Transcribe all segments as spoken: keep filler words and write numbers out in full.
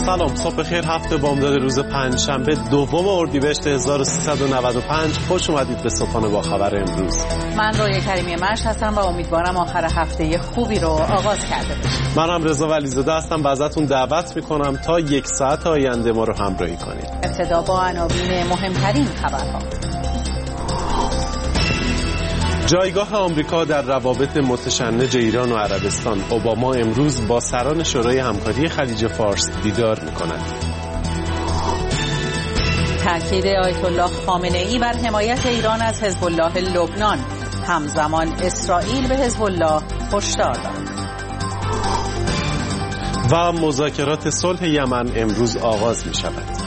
سلام، صبح بخیر. هفته بامداد روز پنجشنبه دوم اردیبهشت هزار و سیصد و نود و پنج. خوش اومدید به صبحانه با خبر امروز. من رویا کریمی مرش هستم و امیدوارم آخر هفته خوبی رو آغاز کرده باشید. من هم رضا ولیزاده هستم و ازتون دعوت میکنم تا یک ساعت آینده ما رو همراهی کنید. ابتدا با عناوین مهمترین خبرها. جایگاه آمریکا در روابط متشنج ایران و عربستان. اوباما امروز با سران شورای همکاری خلیج فارس دیدار می‌کند. تاکید آیت الله خامنه ای بر حمایت ایران از حزب الله لبنان. همزمان اسرائیل به حزب الله هشدار داد. و مذاکرات صلح یمن امروز آغاز می‌شود.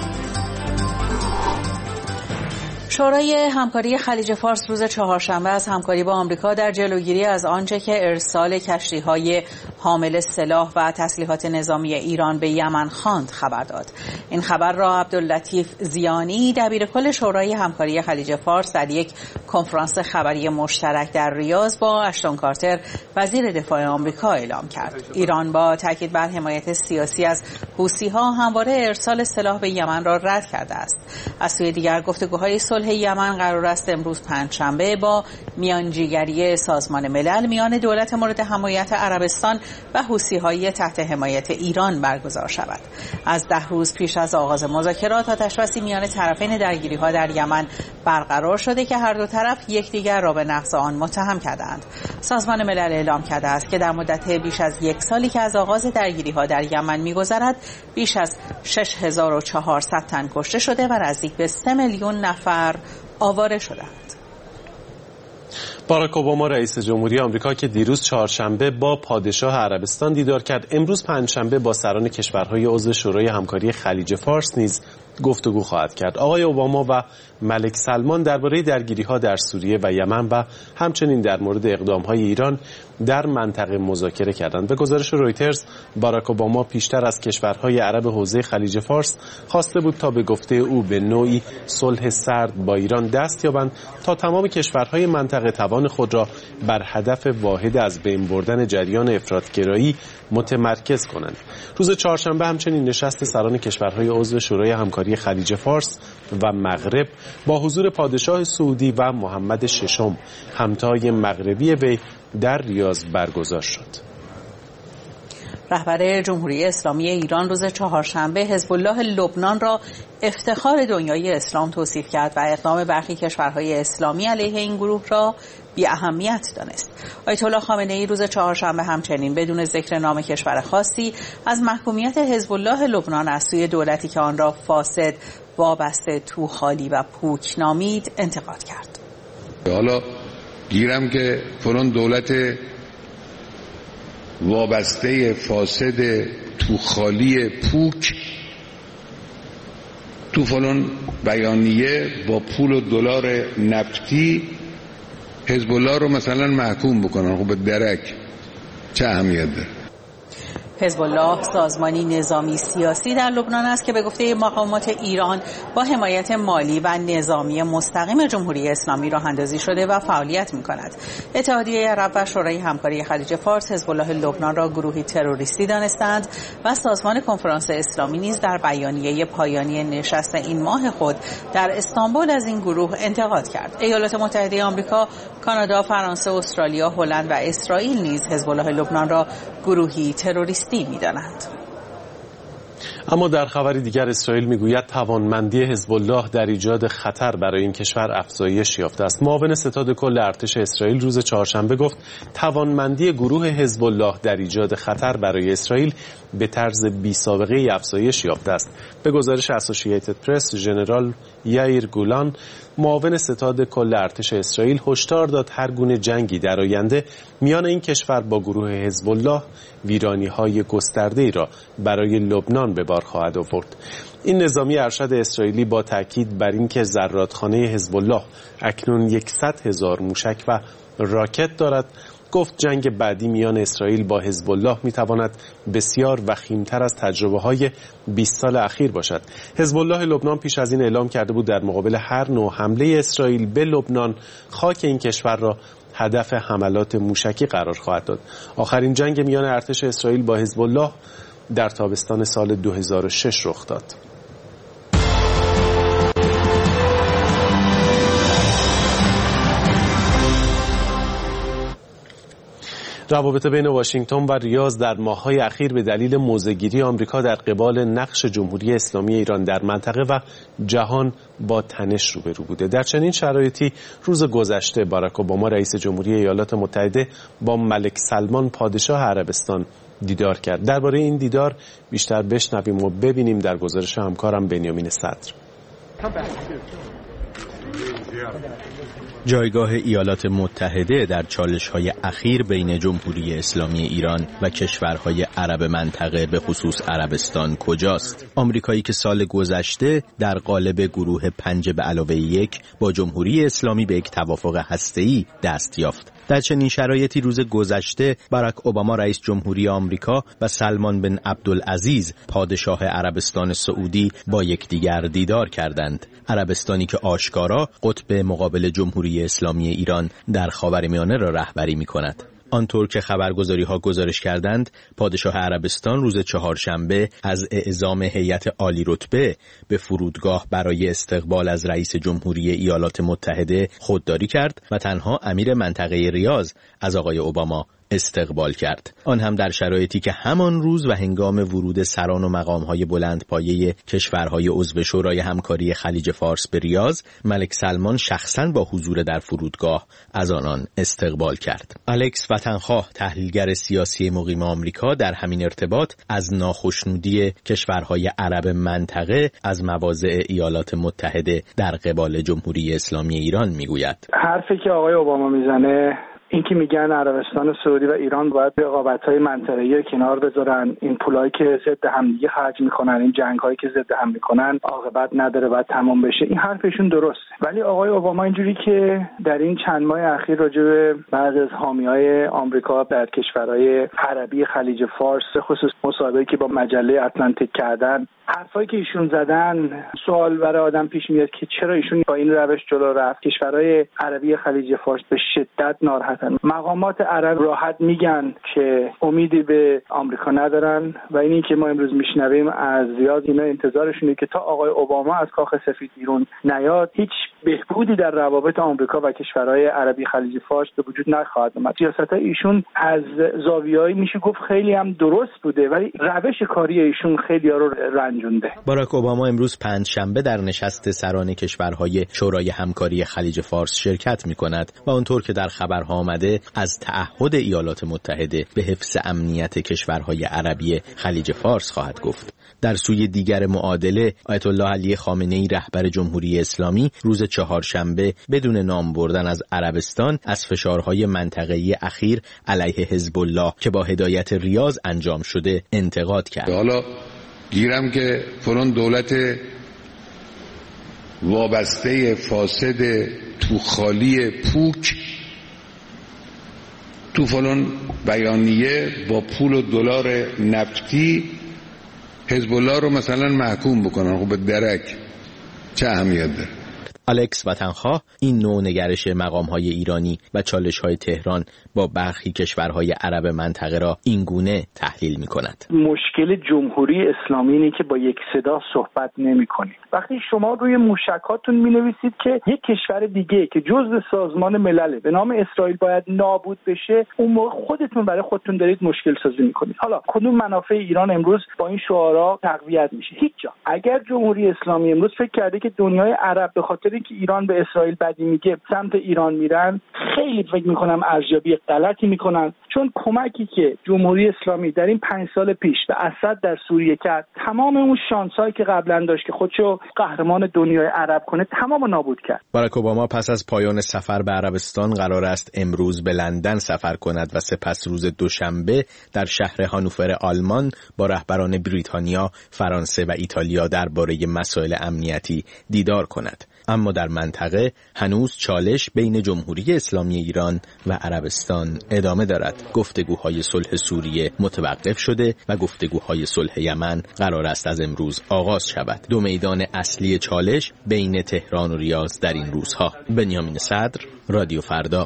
شورای همکاری خلیج فارس روز چهارشنبه از همکاری با آمریکا در جلوگیری از آنچه که ارسال کشتی‌های حامل سلاح و تسلیحات نظامی ایران به یمن خواند خبر داد. این خبر را عبداللطیف زیانی دبیرکل شورای همکاری خلیج فارس در یک کنفرانس خبری مشترک در ریاض با اشتون کارتر وزیر دفاع آمریکا اعلام کرد. ایران با تاکید بر حمایت سیاسی از حوثی‌ها همواره ارسال سلاح به یمن را رد کرده است. از سوی دیگر گفتگوهای صلح یمن قرار است امروز پنجشنبه با میانجیگری سازمان ملل میان دولت مورد حمایت عربستان و حوثی‌های تحت حمایت ایران برگزار شود. از ده روز پیش از آغاز مذاکرات آتش‌بسی میان طرفین درگیری‌ها در یمن برقرار شده که هر دو طرف یکدیگر را به نقض آن متهم کردند. سازمان ملل اعلام کرده است که در مدت بیش از یک سالی که از آغاز درگیری‌ها در یمن می‌گذرد بیش از شش هزار و چهارصد تن کشته شده و نزدیک به سه میلیون نفر آواره شدند. باراک اوباما رئیس جمهوری آمریکا که دیروز چهارشنبه با پادشاه عربستان دیدار کرد، امروز پنجشنبه با سران کشورهای عضو شورای همکاری خلیج فارس نیز گفتگو خواهد کرد. آقای اوباما و ملک سلمان درباره درگیری‌ها در سوریه و یمن و همچنین در مورد اقدام‌های ایران در منطقه مذاکره کردند. به گزارش رویترز، باراک اوباما پیشتر از کشورهای عرب حوزه خلیج فارس خواسته بود تا به گفته او به نوعی صلح سرد با ایران دست یابند تا تمام کشورهای منطقه توان خود را بر هدف واحد از بین بردن جریان افراط‌گرایی متمرکز کنند. روز چهارشنبه همچنین نشست سران کشورهای عضو شورای همکاری خلیج فارس و مغرب با حضور پادشاه سعودی و محمد ششم همتای مغربی وی در ریاض برگزار شد. رهبر جمهوری اسلامی ایران روز چهارشنبه حزب الله لبنان را افتخار دنیای اسلام توصیف کرد و اقدام برخی کشورهای اسلامی علیه این گروه را بی اهمیت دانست. آیت الله خامنه ای روز چهارشنبه همچنین بدون ذکر نام کشور خاصی از محکومیت حزب الله لبنان از سوی دولتی که آن را فاسد، وابسته، توخالی و پوک نامید انتقاد کرد. حالا گیرم که فلان دولت وابسته، فاسد، توخالی، پوک تو فلان بیانیه با پول و دلار نفتی حزب الله رو مثلا محکوم بکنن. خب به درک چه اهمیت داره؟ حزب الله سازمانی نظامی سیاسی در لبنان است که به گفته مقامات ایران با حمایت مالی و نظامی مستقیم جمهوری اسلامی راه اندازی شده و فعالیت می‌کند. اتحادیه عرب و شورای همکاری خلیج فارس حزب الله لبنان را گروهی تروریستی دانستند و سازمان کنفرانس اسلامی نیز در بیانیه پایانی نشست این ماه خود در استانبول از این گروه انتقاد کرد. ایالات متحده آمریکا، کانادا، فرانسه، استرالیا، هلند و اسرائیل نیز حزب الله لبنان را گروهی تروریستی می‌دانند. اما در خبری دیگر اسرائیل میگوید توانمندی حزب الله در ایجاد خطر برای این کشور افزایش یافته است. معاون ستاد کل ارتش اسرائیل روز چهارشنبه گفت توانمندی گروه حزب الله در ایجاد خطر برای اسرائیل به طرز بی سابقه افزایش یافته است. به گزارش اسوسییتد پرس، ژنرال یائیر گولان، معاون ستاد کل ارتش اسرائیل، هشدار داد هر گونه جنگی در آینده میان این کشور با گروه حزب الله ویرانی‌های گسترده‌ای را برای لبنان به بار خواهد آورد. این نظامی ارشد اسرائیلی با تاکید بر اینکه زرادخانه حزب الله اکنون صد هزار موشک و راکت دارد، گفت جنگ بعدی میان اسرائیل با حزب الله میتواند بسیار وخیمتر از تجربه‌های بیست سال اخیر باشد. حزب الله لبنان پیش از این اعلام کرده بود در مقابل هر نوع حمله اسرائیل به لبنان خاک این کشور را هدف حملات موشکی قرار خواهد داد. آخرین جنگ میان ارتش اسرائیل با حزب الله در تابستان سال دو هزار و شش رخ داد. روابط بین واشنگتن و ریاض در ماه‌های اخیر به دلیل موضع‌گیری آمریکا در قبال نقش جمهوری اسلامی ایران در منطقه و جهان با تنش روبرو بوده. در چنین شرایطی روز گذشته باراک اوباما رئیس جمهوری ایالات متحده با ملک سلمان پادشاه عربستان دیدار کرد. درباره این دیدار بیشتر بشنویم و ببینیم در گزارش همکارم بنیامین صدر. جایگاه ایالات متحده در چالش‌های اخیر بین جمهوری اسلامی ایران و کشورهای عرب منطقه به خصوص عربستان کجاست؟ آمریکایی که سال گذشته در قالب گروه پنج به علاوه یک با جمهوری اسلامی به یک توافق هسته‌ای دست یافت. در چنین شرایطی روز گذشته باراک اوباما رئیس جمهوری آمریکا و سلمان بن عبدالعزیز پادشاه عربستان سعودی با یکدیگر دیدار کردند. عربستانی که آشکارا قطب مقابل جمهوری اسلامی ایران در خاورمیانه را رهبری می‌کند. آنطور که خبرگزاری‌ها گزارش کردند، پادشاه عربستان روز چهارشنبه از اعزام هیئت عالی رتبه به فرودگاه برای استقبال از رئیس جمهوری ایالات متحده خودداری کرد و تنها امیر منطقه ریاض از آقای اوباما استقبال کرد. آن هم در شرایطی که همان روز و هنگام ورود سران و مقام‌های بلندپایه کشورهای عضو شورای همکاری خلیج فارس به ریاض، ملک سلمان شخصاً با حضور در فرودگاه از آنان استقبال کرد. الکس وطنخواه، تحلیلگر سیاسی مقیم آمریکا، در همین ارتباط از ناخشنودی کشورهای عرب منطقه از مواضع ایالات متحده در قبال جمهوری اسلامی ایران میگوید. حرفی که آقای اوباما میزنه این که میگن عربستان سعودی و ایران باید رقابت‌های منطقه‌ای کنار بذارن، این پولایی که ضد همدیگه خرج میکنن، این جنگ‌هایی که ضد هم میکنن عاقبت نداره، باید تمام بشه. این حرفشون درسته، ولی آقای اوباما اینجوری که در این چند ماه اخیر راجع به بعضی از حامیای آمریکا در کشورهای عربی خلیج فارس، خصوص مصاحبه‌ای که با مجله اتلانتیک کردن، حرفایی که ایشون زدن، سوال برای آدم پیش میاد که چرا ایشون با این روش جلو رفت. کشورهای عربی خلیج فارس به شدت ناراحتن. مقامات عرب راحت میگن که امیدی به آمریکا ندارن و اینی که ما امروز میشنویم از ریاض، اینا انتظارشونه که تا آقای اوباما از کاخ سفید بیرون نیاد هیچ بهبودی در روابط آمریکا و کشورهای عربی خلیج فارس به وجود نخواهد اومد. سیاست‌های ایشون از زاویه‌ای میشه گفت خیلی هم درست بوده، ولی روش کاری ایشون خیلی‌ها رو رنجونده. باراک اوباما امروز پنجشنبه در نشست سران کشورهای شورای همکاری خلیج فارس شرکت می‌کند و آنطور که در خبرها آمده از تعهد ایالات متحده به حفظ امنیت کشورهای عربی خلیج فارس خواهد گفت. در سوی دیگر معادله، آیت الله علی خامنه‌ای رهبر جمهوری اسلامی روز چهارشنبه بدون نام بردن از عربستان از فشارهای منطقه‌ای اخیر علیه حزب الله که با هدایت ریاض انجام شده انتقاد کرد. حالا گیرم که فلان دولت وابسته فاسد توخالی پوک تو فلان بیانیه با پول و دلار نفتی حزب الله رو مثلا محکوم بکنن. خب به درک چه اهمیت داره؟ الکس وطنخواه این نوع نگرش مقام‌های ایرانی و چالش‌های تهران با برخی کشورهای عرب منطقه را اینگونه تحلیل می‌کند. مشکل جمهوری اسلامی اینه که با یک صدا صحبت نمی‌کنید. وقتی شما روی موشکاتون می‌نویسید که یک کشور دیگه که جزء سازمان ملل به نام اسرائیل باید نابود بشه، اون موقع خودتون برای خودتون دارید مشکل سازی می‌کنید. حالا کدوم منافع ایران امروز با این شعارا تقویت میشه؟ هیچ جا. اگر جمهوری اسلامی امروز فکر کرده که دنیای عرب به خاطر که ایران به اسرائیل بدی میگه سمت ایران میرن، خیلی فکر میکنم ارزیابی غلطی میکنن، چون کمکی که جمهوری اسلامی در این پنج سال پیش به اسد در سوریه کرد، تمام اون شانسایی که قبلا داشت که خودشو قهرمان دنیای عرب کنه تمام نابود کرد. باراک اوباما پس از پایان سفر به عربستان قرار است امروز به لندن سفر کند و سپس روز دوشنبه در شهر هانوفر آلمان با رهبران بریتانیا، فرانسه و ایتالیا درباره مسائل امنیتی دیدار کند. اما در منطقه هنوز چالش بین جمهوری اسلامی ایران و عربستان ادامه دارد. گفتگوهای صلح سوریه متوقف شده و گفتگوهای صلح یمن قرار است از امروز آغاز شود. دو میدان اصلی چالش بین تهران و ریاض در این روزها. بنیامین صدر، رادیو فردا.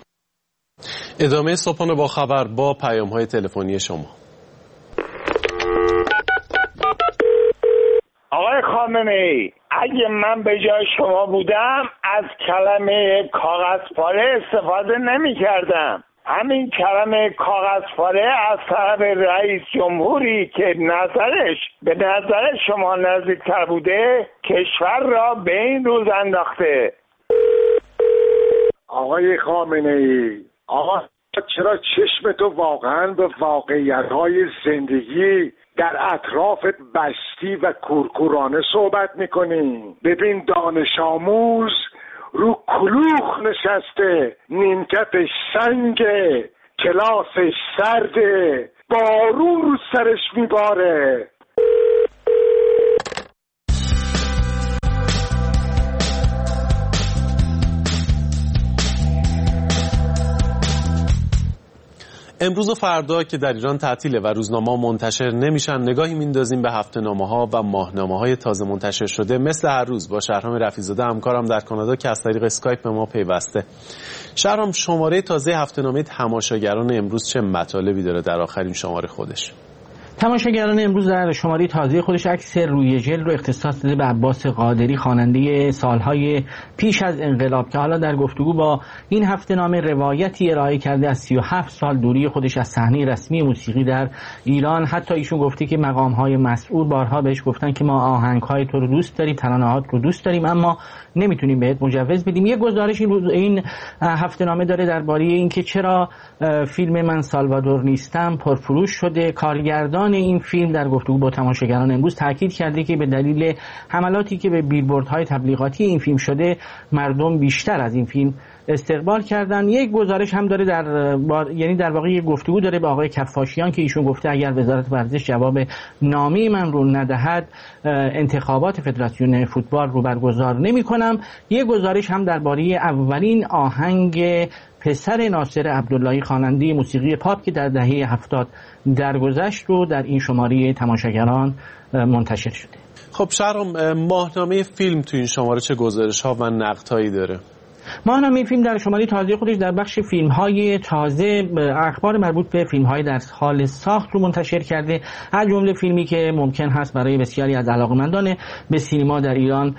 ادامه صبحانه با خبر با پیام‌های تلفنی شما. آقای خامنه‌ای، اگه من به جای شما بودم از کلمه کاغذ پاره استفاده نمی کردم. همین کلمه کاغذ پاره از طرف رئیس جمهوری که نظرش به نظر شما نزدیکتر بوده کشور را به این روز انداخته. آقای خامنه‌ای، آقا چرا چشم تو واقعا به واقعیت‌های زندگی در اطرافت بستی و کورکورانه صحبت میکنی؟ ببین دانش آموز رو کلوخ نشسته، نیمکتش سنگه، کلاسش سرده، بارون رو سرش میباره. امروز و فردا که در ایران تعطیله و روزنامه‌ها منتشر نمیشن، نگاهی میندازیم به هفته‌نامه‌ها و ماهنامه‌های تازه منتشر شده. مثل هر روز با شهرام رفیع‌زاده همکارم در کانادا که از طریق اسکایپ به ما پیوسته. شهرام، شماره تازه هفته‌نامه تماشاگران امروز چه مطالبی داره در آخرین شماره خودش؟ تماشاگران امروز در شماره تازه خودش عکس روی جلد رو اختصاص داده به عباس قادری، خواننده سالهای پیش از انقلاب که حالا در گفتگو با این هفته‌نامه روایتی ارائه کرده از سی و هفت سال دوری خودش از صحنه رسمی موسیقی در ایران. حتی ایشون گفته که مقام‌های مسئول بارها بهش گفتن که ما آهنگ‌های تو رو دوست داریم، ترانه‌هات رو دوست داریم، اما نمیتونیم بهت مجوز بدیم. یه گزارش این روز این هفته‌نامه داره درباره اینکه چرا فیلم من سالوادور نیستم پرفروش شده. کارگردان این فیلم در گفتگو با تماشاگران امروز تاکید کرده که به دلیل حملاتی که به بیلبوردهای تبلیغاتی این فیلم شده، مردم بیشتر از این فیلم استقبال کردن. یک گزارش هم داره در بار... یعنی در واقع یک گفتگو داره با آقای کفاشیان که ایشون گفته اگر وزارت ورزش جواب نامه من رو ندهد انتخابات فدراسیون فوتبال رو برگزار نمی‌کنم. یک گزارش هم درباره اولین آهنگ پسر ناصر عبداللهی خواننده موسیقی پاپ که در دهه هفتاد درگذشت رو در این شماره تماشاگران منتشر شده. خب شهرام، ماهنامه فیلم تو این شماره چه گزارش‌ها و نقدهایی داره؟ ماهنامه فیلم در شماره تازه خودش در بخش فیلم‌های تازه اخبار مربوط به فیلم‌های در حال ساخت رو منتشر کرده، از جمله فیلمی که ممکن هست برای بسیاری از علاقه‌مندان به سینما در ایران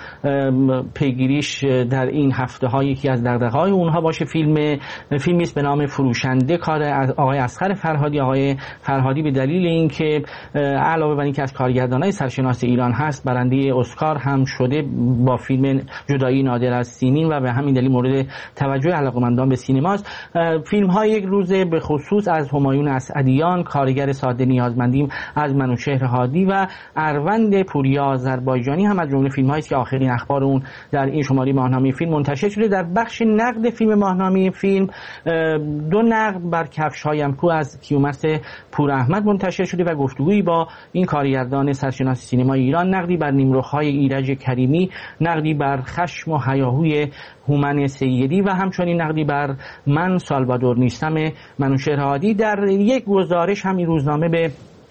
پیگیریش در این هفته‌ها یکی از دغدغه‌های اونها باشه. فیلم فیلمی است به نام فروشنده، کار از آقای اصغر فرهادی. آقای فرهادی به دلیل اینکه علاوه بر اینکه از کارگردانای سرشناس ایران هست، برنده اسکار هم شده با فیلم جدایی نادر از سیمین و به همین دلیل مورد توجه علاقه‌مندان به سینماست. فیلم های یک روزه به خصوص از همایون اسعدیان، کارگر ساده نیازمندیم از منوچهر هادی و اروند پوریا آذربایجانی هم از جمله فیلم هایی است که آخرین اخبار اون در این شماره ماهنامه فیلم منتشر شده. در بخش نقد فیلم ماهنامه فیلم دو نقد بر کفش‌هایم کو از کیومرث پور احمد منتشر شده و گفتگویی با این کارگردان سرشناس سینما ایران، نقدی بر نیمرخ‌های ایرج کریمی، نقدی بر خشم و هیاهوی هومن سیدی و همچنین نقدی بر من سالوادور نیستم منوچهر هادی. در یک گزارش هم این روزنامه به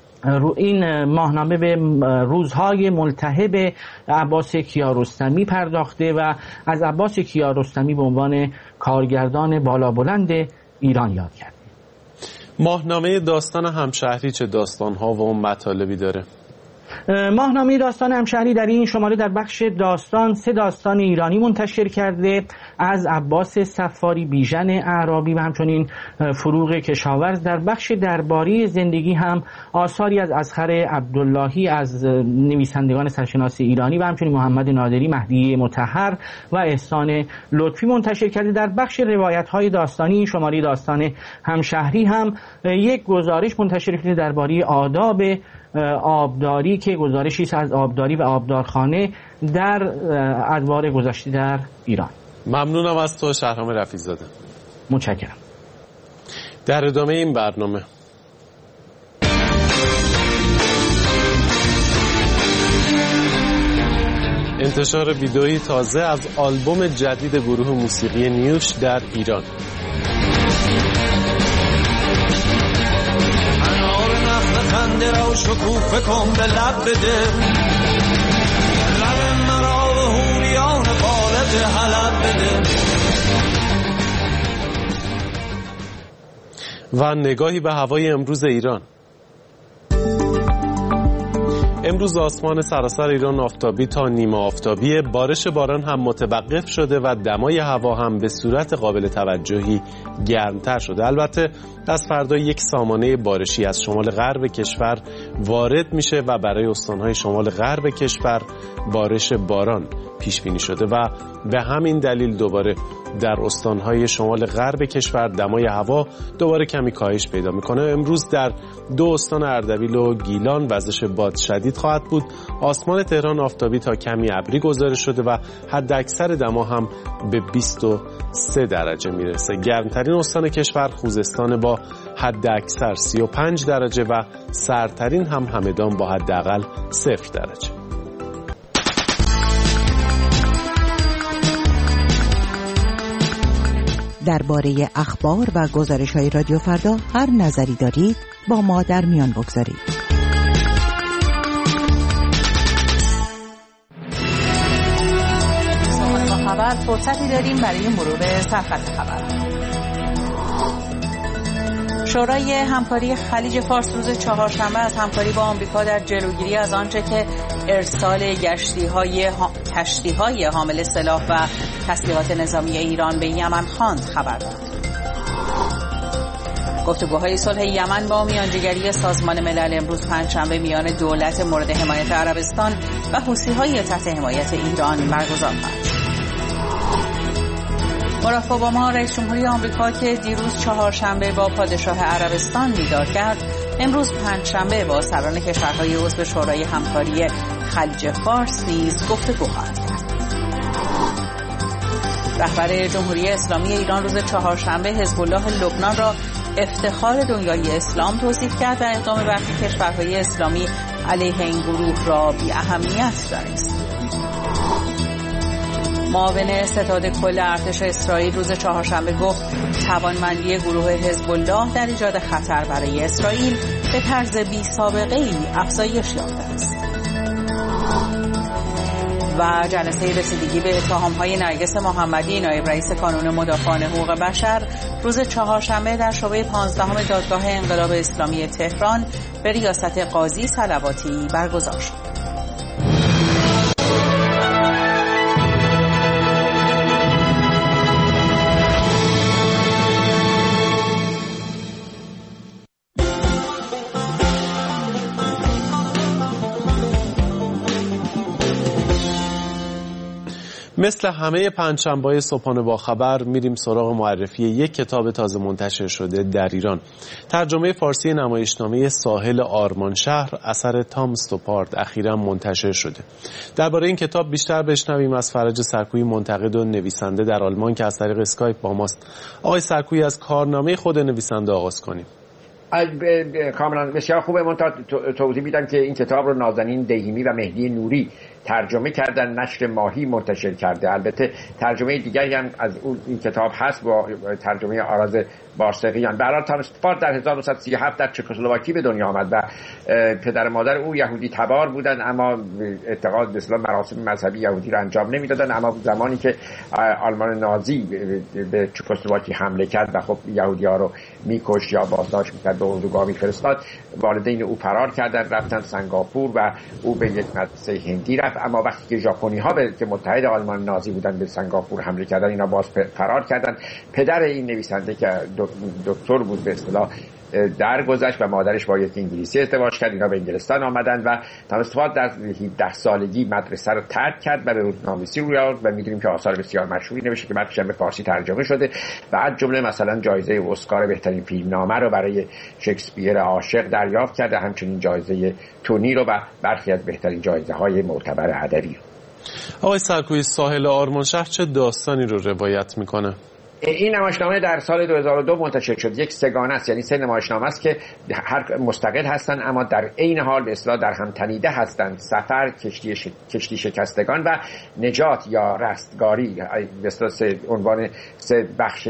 این ماهنامه به روزهای ملتهب عباس کیارستمی پرداخته و از عباس کیارستمی به عنوان کارگردان بالا بلند ایران یاد کرده. ماهنامه داستان همشهری چه داستان‌ها و مطالبی داره؟ ماهنامه داستان همشهری در این شماره در بخش داستان سه داستان ایرانی منتشر کرده، از عباس صفاری بیژن اعرابی و همچنین فروغ کشاورز. در بخش درباری زندگی هم آثاری از اصغر عبداللهی از نویسندگان سرشناس ایرانی و همچنین محمد نادری، مهدی مطهر و احسان لطفی منتشر کرده. در بخش روایت‌های داستانی این شماره داستان همشهری هم یک گزارش منتشر کرده درباره آداب آبداری که گزارشی است از آبداری و آبدارخانه در ادوار گذشته در ایران. ممنونم از تو شهرام رفیع‌زاده. متشکرم. در ادامه این برنامه انتشار ویدئویی تازه از آلبوم جدید گروه موسیقی نیوش در ایران. خنده را شکوفه کن به لب بده، لب مرا به هوریان بالت حلب بده. و نگاهی به هوای امروز ایران. امروز آسمان سراسر ایران آفتابی تا نیمه آفتابی، بارش باران هم متوقف شده و دمای هوا هم به صورت قابل توجهی گرمتر شده. البته از فردا یک سامانه بارشی از شمال غرب کشور وارد میشه و برای استانهای شمال غرب کشور بارش باران پیش بینی شده و به همین دلیل دوباره در استانهای شمال غرب کشور دمای هوا دوباره کمی کاهش پیدا میکنه. امروز در دو استان اردبیل و گیلان وزش باد شدید خواهد بود. آسمان تهران آفتابی تا کمی ابری گزارش شده و حد اکثر دما هم به بیست و سه درجه میرسه. گرمترین استان کشور خوزستان با حد اکثر سی و پنج درجه و سردترین هم همدان با حداقل صفر درجه. درباره اخبار و گزارش‌های رادیو فردا هر نظری دارید با ما در میان بگذارید. سامان با خبر فرصتی داریم برای مرور سرخط خبر. شورای همکاری خلیج فارس روز چهارشنبه از همکاری با آمریکا در جلوگیری از آنچه که ارسال گشتی‌های کشتی‌های حامل سلاح و تسلیحات نظامی ایران به یمن خواند خبر داد. گفتگوهای صلح یمن با میانجیگری سازمان ملل امروز پنجشنبه میان دولت مورد حمایت عربستان و حوثی‌های تحت حمایت ایران برگزار خواهد شد. باراک اوباما رئیس جمهوری آمریکا که دیروز چهارشنبه با پادشاه عربستان دیدار کرد، امروز پنجشنبه با سران کشورهای عضو شورای همکاری خلیج فارس نیز گفتگو خواهد کرد. رهبر جمهوری اسلامی ایران روز چهارشنبه حزب الله لبنان را افتخار دنیای اسلام توصیف کرد و اقدام برخی کشورهای اسلامی علیه این گروه را بی اهمیت دانست. معاون ستاد کل ارتش اسرائیل روز چهارشنبه گفت توانمندی گروه حزب الله در ایجاد خطر برای اسرائیل به طرز بی سابقه ای افزایش یافته است. و جلسه رسیدگی به اتهام‌های نرگس محمدی نایب رئیس کانون مدافعان حقوق بشر روز چهارشنبه در شعبه پانزدهم دادگاه انقلاب اسلامی تهران به ریاست قاضی صلواتی برگزار شد. مثل همه پنجشنبه‌های صبحانه با خبر میریم سراغ معرفی یک کتاب تازه منتشر شده در ایران. ترجمه فارسی نمایشنامه ساحل آرمانشهر اثر تام استوپارد اخیراً منتشر شده. درباره این کتاب بیشتر بشنویم از فرج سرکویی، منتقد و نویسنده در آلمان که از طریق اسکایپ با ماست. آقای سرکویی، از کارنامه خود نویسنده آغاز کنیم. کاملا بسیار خوبه. من تا توضیح میدم که این کتاب رو نازنین دهیمی و مهدی نوری ترجمه کردن، نشر ماهی منتشر کرده. البته ترجمه دیگری هم از اون این کتاب هست با ترجمه آراز بارسقیان. برای تام استوپارد در هزار و نهصد و سی و هفت در چکسلواکی به دنیا آمد و پدر مادر او یهودی تبار بودند، اما اعتقاد به اصطلاح مراسم مذهبی یهودی را انجام نمیدادند. اما زمانی که آلمان نازی به چکسلواکی حمله کرد و خب یهودی‌ها رو میکشت یا بازداشت میکرد به اردوگاه میفرستاد، والدین او فرار کردند، رفتن سنگاپور و او به یک مدرسه هندی رفت. اما وقتی که ژاپنی‌ها به که متحد آلمان نازی بودند به سنگاپور حمله کردن، اینا باز فرار کردند. پدر این نویسنده که دکتر بود به اصطلاح درگذشت و مادرش با یک انگلیسی ازدواج کرد. اینا به انگلستان آمدند و تام استوپارد در هفده سالگی مدرسه رو ترک کرد و به روزنامه‌نویسی روی آورد و می‌دونیم که آثار بسیار مشهوری نوشته که بعدش به فارسی ترجمه شده و از جمله مثلا جایزه اسکار بهترین فیلمنامه رو برای شکسپیر عاشق دریافت کرده، همچنین جایزه تونی رو و برخی از بهترین جایزه‌های معتبر ادبی. آقای سرکویی، ساحل آرمانشهر چه داستانی رو روایت می‌کنه؟ این نمایشنامه در سال دو هزار و دو منتشر شد. یک سگانه است، یعنی سه نمایشنامه است که هر مستقل هستند اما در عین حال به اصطلاح در هم تنیده هستند. سفر، کشتی ش... کشتی شکستگان و نجات یا رستگاری، به اصطلاح سه عنوان سه بخش این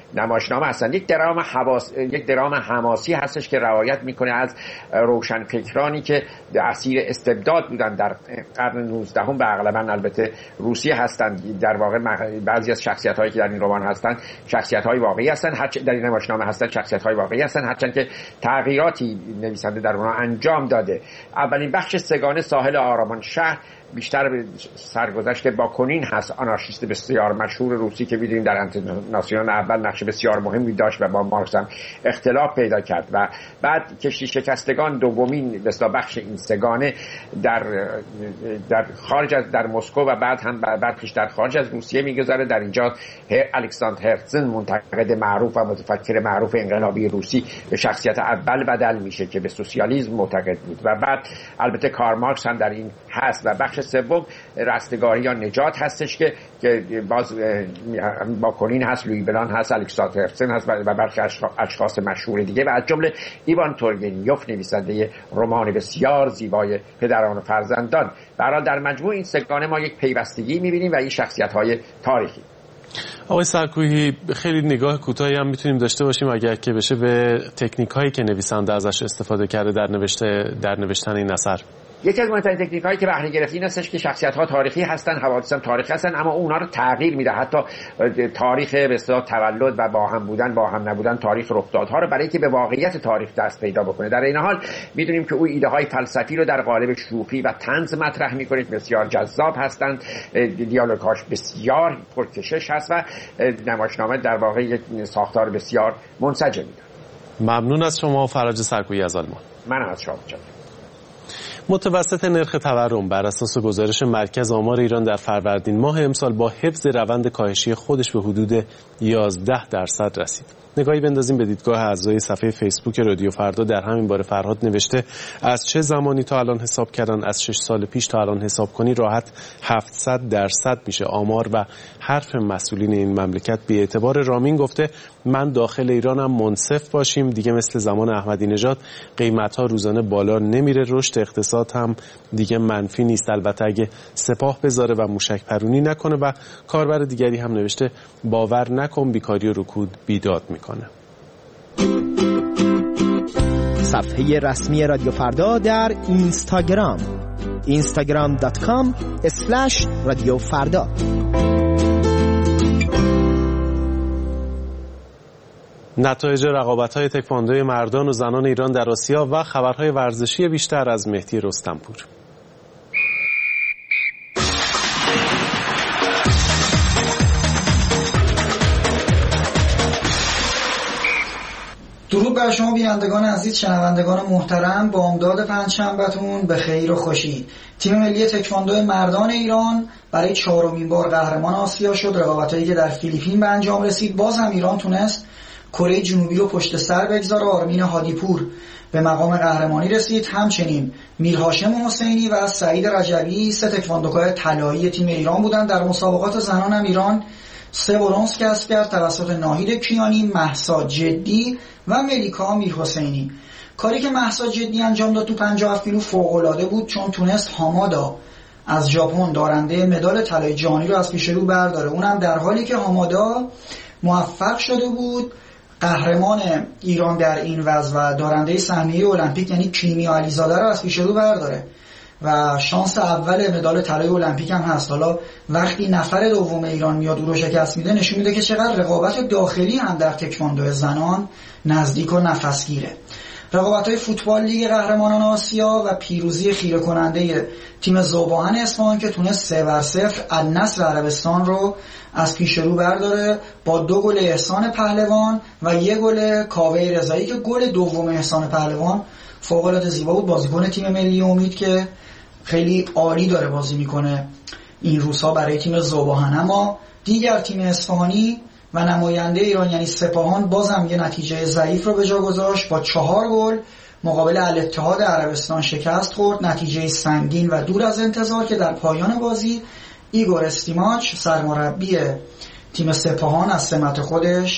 نمایشنامه هستند. یک درام حواس یک درام حماسی هستش که روایت میکنه از روشنفکرانی که اسیر استبداد بودن در قرن نوزدهم و اغلبا البته روسیه هستند. در واقع بعضی از شخصیت هایی که در این رمان هستند شخصیت های واقعی هستند، هر در این نمایشنامه هستند شخصیت های واقعی هستند، هرچند که تغییراتی نویسنده در اونها انجام داده. اولین بخش سگانه ساحل آرامان شهر بیشتر به سرگذشت باکونین هست، آنارشیست بسیار مشهور روسی که می‌دونیم در انترناسیونال اول نقش بسیار مهمی داشت و با مارکس هم اختلاف پیدا کرد و بعد کشتی شکستگان دومین مثلا بخش این سگانه در در خارج از در مسکو و بعد هم بعد پیش در خارج از روسیه میگذره. در اینجا الکساندر هرتزن منتقد معروف و متفکر معروف انقلابی روسی به شخصیت اول بدل میشه که به سوسیالیسم معتقد بود و بعد البته کارل مارکس هم در این هست و بخش سوم رستگاری یا نجات هستش که که باز باکونین هست، لویی بلان هست، الکساندر هرتزن هست و برخی اشخاص مشهور دیگه و از جمله ایوان تورگنیوف نویسنده رمان بسیار زیبای پدران و فرزندان. برای در مجموع این سگانه ما یک پیوستگی می‌بینیم و این شخصیت‌های تاریخی. آقای سرکویی خیلی نگاه کوتاهی هم میتونیم داشته باشیم اگر که بشه به تکنیک‌هایی که نویسنده ازش استفاده کرده در نوشته در نوشتن این اثر. یکی از مهمترین تکنیک‌هایی که بهره گرفته این هستش که شخصیت‌ها تاریخی هستن، حوادث هم تاریخی هستن، اما اونها رو تغییر میده. حتی تاریخ به اصطلاح تولد و با هم بودن با هم نبودن تاریخ رخدادها رو برای اینکه به واقعیت تاریخ دست پیدا بکنه. در این حال میدونیم که او ایده‌های فلسفی رو در قالب شوخی و طنز مطرح می‌کنه، بسیار جذاب هستند، دیالوگ‌هاش بسیار پرکشش هست و نمایشنامه در واقع یک ساختار بسیار منسجم میده. ممنون از شما فرج سرکویی از آلمان. من از شما متشکرم. متوسط نرخ تورم بر اساس گزارش مرکز آمار ایران در فروردین ماه امسال با حفظ روند کاهشی خودش به حدود یازده درصد رسید. نگاهی بندازیم به دیدگاه اعضای صفحه فیسبوک رادیو فردا. در همین باره فرهاد نوشته از چه زمانی تا الان حساب کردن؟ از شش سال پیش تا الان حساب کنی راحت هفتصد درصد میشه. آمار و حرف مسئولین این مملکت بی اعتبار. رامین گفته من داخل ایرانم منصف باشیم دیگه، مثل زمان احمدی نژاد قیمت‌ها روزانه بالا نمیره، رشد اقتصاد هم دیگه منفی نیست، البته اگه سپاه بذاره و موشک پرونی نکنه. و کاربر دیگری هم نوشته باور نکن بیکاری و رکود بیداد میکنه. صفحه رسمی رادیو فردا در اینستاگرام اینستاگرام دات کام اسلش رادیو فردا. نتایج رقابت‌های تکواندوی مردان و زنان ایران در آسیا و خبرهای ورزشی بیشتر از مهدی رستمپور. درود بر شما بینندگان عزیز، شنوندگان محترم. با امداد پنجشنبه‌تون به خیر و خوشی. تیم ملی تکواندو مردان ایران برای چهارمین بار قهرمان آسیا شد. رقابتایی که در فیلیپین به انجام رسید، باز هم ایران تونست کره جنوبی رو پشت سر بگذاره. آرمین هادیپور به مقام قهرمانی رسید. همچنین میرهاشم حسینی و سعید رجبی سه تکواندوکار طلایی تیم ایران بودند. در مسابقات زنان هم ایران سه برنز کسب کرد توسط ناهید کیانی، مهسا جدی و ملیکا میرحسینی. کاری که مهسا جدی انجام داد تو پنجاه و هفت کیلو فوق‌العاده بود، چون تونست هامادا از ژاپن دارنده مدال طلای جهانی رو از پیش رو برداره. اونم در حالی که هامادا موفق شده بود قهرمان ایران در این وزن و دارنده سهمیه المپیک یعنی کیمیا علیزاده رو از پیش رو برداره و شانس اول مدال طلای المپیک هم هست. حالا وقتی نفر دوم ایران میاد او رو شکست میده، نشون میده که چقدر رقابت داخلی هم در تکواندو زنان نزدیک و نفسگیره. رقابت‌های فوتبال لیگ قهرمانان آسیا و پیروزی خیره کننده تیم ذوباهن اصفهان که تونست سه بر صفر النصر عربستان رو از پیش رو برداره با دو گل احسان پهلوان و یک گل کاوه رضایی که گل دوم احسان پهلوان فوق‌العاده زیبا بود. بازیکن تیم ملی امید که خیلی عالی داره بازی میکنه این روزها برای تیم ذوباهن. اما دیگر تیم اصفهانی و نماینده ایران یعنی سپاهان بازم یه نتیجه ضعیف رو به جا گذاشت، با چهار گل مقابل الاتحاد عربستان شکست خورد. نتیجه سنگین و دور از انتظار که در پایان بازی ایگور استیماچ سرمربی تیم سپاهان از سمت خودش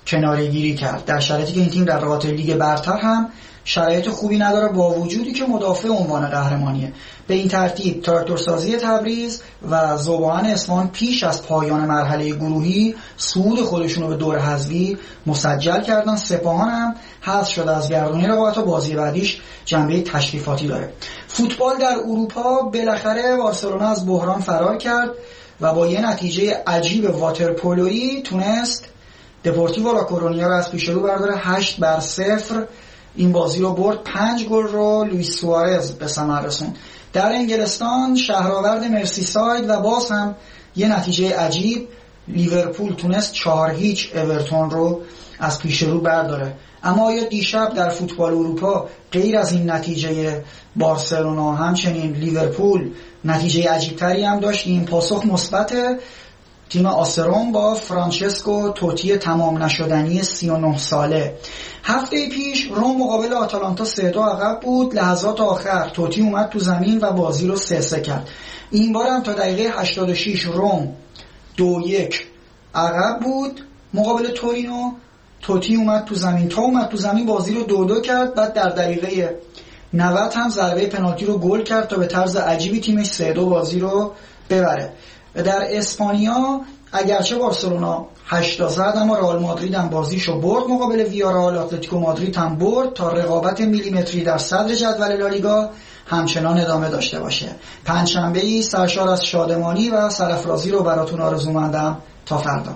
کناره‌گیری کرد، در شرایطی که این تیم در رابطه لیگ برتر هم شرایط خوبی نداره با وجودی که مدافع عنوان قهرمانیه. به این ترتیب تراکتورسازی تبریز و ذوب‌آهن اصفهان پیش از پایان مرحله گروهی صعود خودشون رو به دور حذفی مسجل کردن. سپاهان هم حذف شده از گردونه رقابت و بازی بعدیش جنبه تشریفاتی داره. فوتبال در اروپا بالاخره بارسلونا از بحران فرار کرد و با یه نتیجه عجیب واترپولویی تونست دپورتیو لا کورونیا رو از پیش رو برداره. هشت بر صفر این بازی رو برد. پنج گل رو لوئیس سوارز به ثمر رسوند. در انگلستان شهرآورد مرسیساید و باز هم یه نتیجه عجیب، لیورپول تونست چهار هیچ اورتون رو از پیش رو برداره. اما آیا دیشب در فوتبال اروپا غیر از این نتیجه بارسلونا همچنین لیورپول نتیجه عجیبتری هم داشتیم؟ پاسخ مثبت. تیم آسروم با فرانچسکو توتی تمام نشدنی سی و نه ساله. هفته پیش روم مقابل آتالانتا سه دو عقب بود. لحظات آخر توتی اومد تو زمین و بازی رو سه سه کرد. این بار هم تا دقیقه هشتاد و شش روم دو یک عقب بود مقابل تورینو. توتی اومد تو زمین تا اومد تو زمین بازی رو دو دو کرد. بعد در دقیقه نود هم ضربه پنالتی رو گل کرد تا به طرز عجیبی تیمش سه دو بازی رو ببره. در اسپانیا اگرچه بارسلونا هشت زد اما رئال مادرید هم بازیشو برد مقابل ویارال. اتلتیکو مادرید هم برد تا رقابت میلیمتری در صدر جدول لالیگا همچنان ادامه داشته باشه. پنجشنبه‌ای سرشار از شادمانی و سرافرازی رو براتون آرزومندم. تا فردا.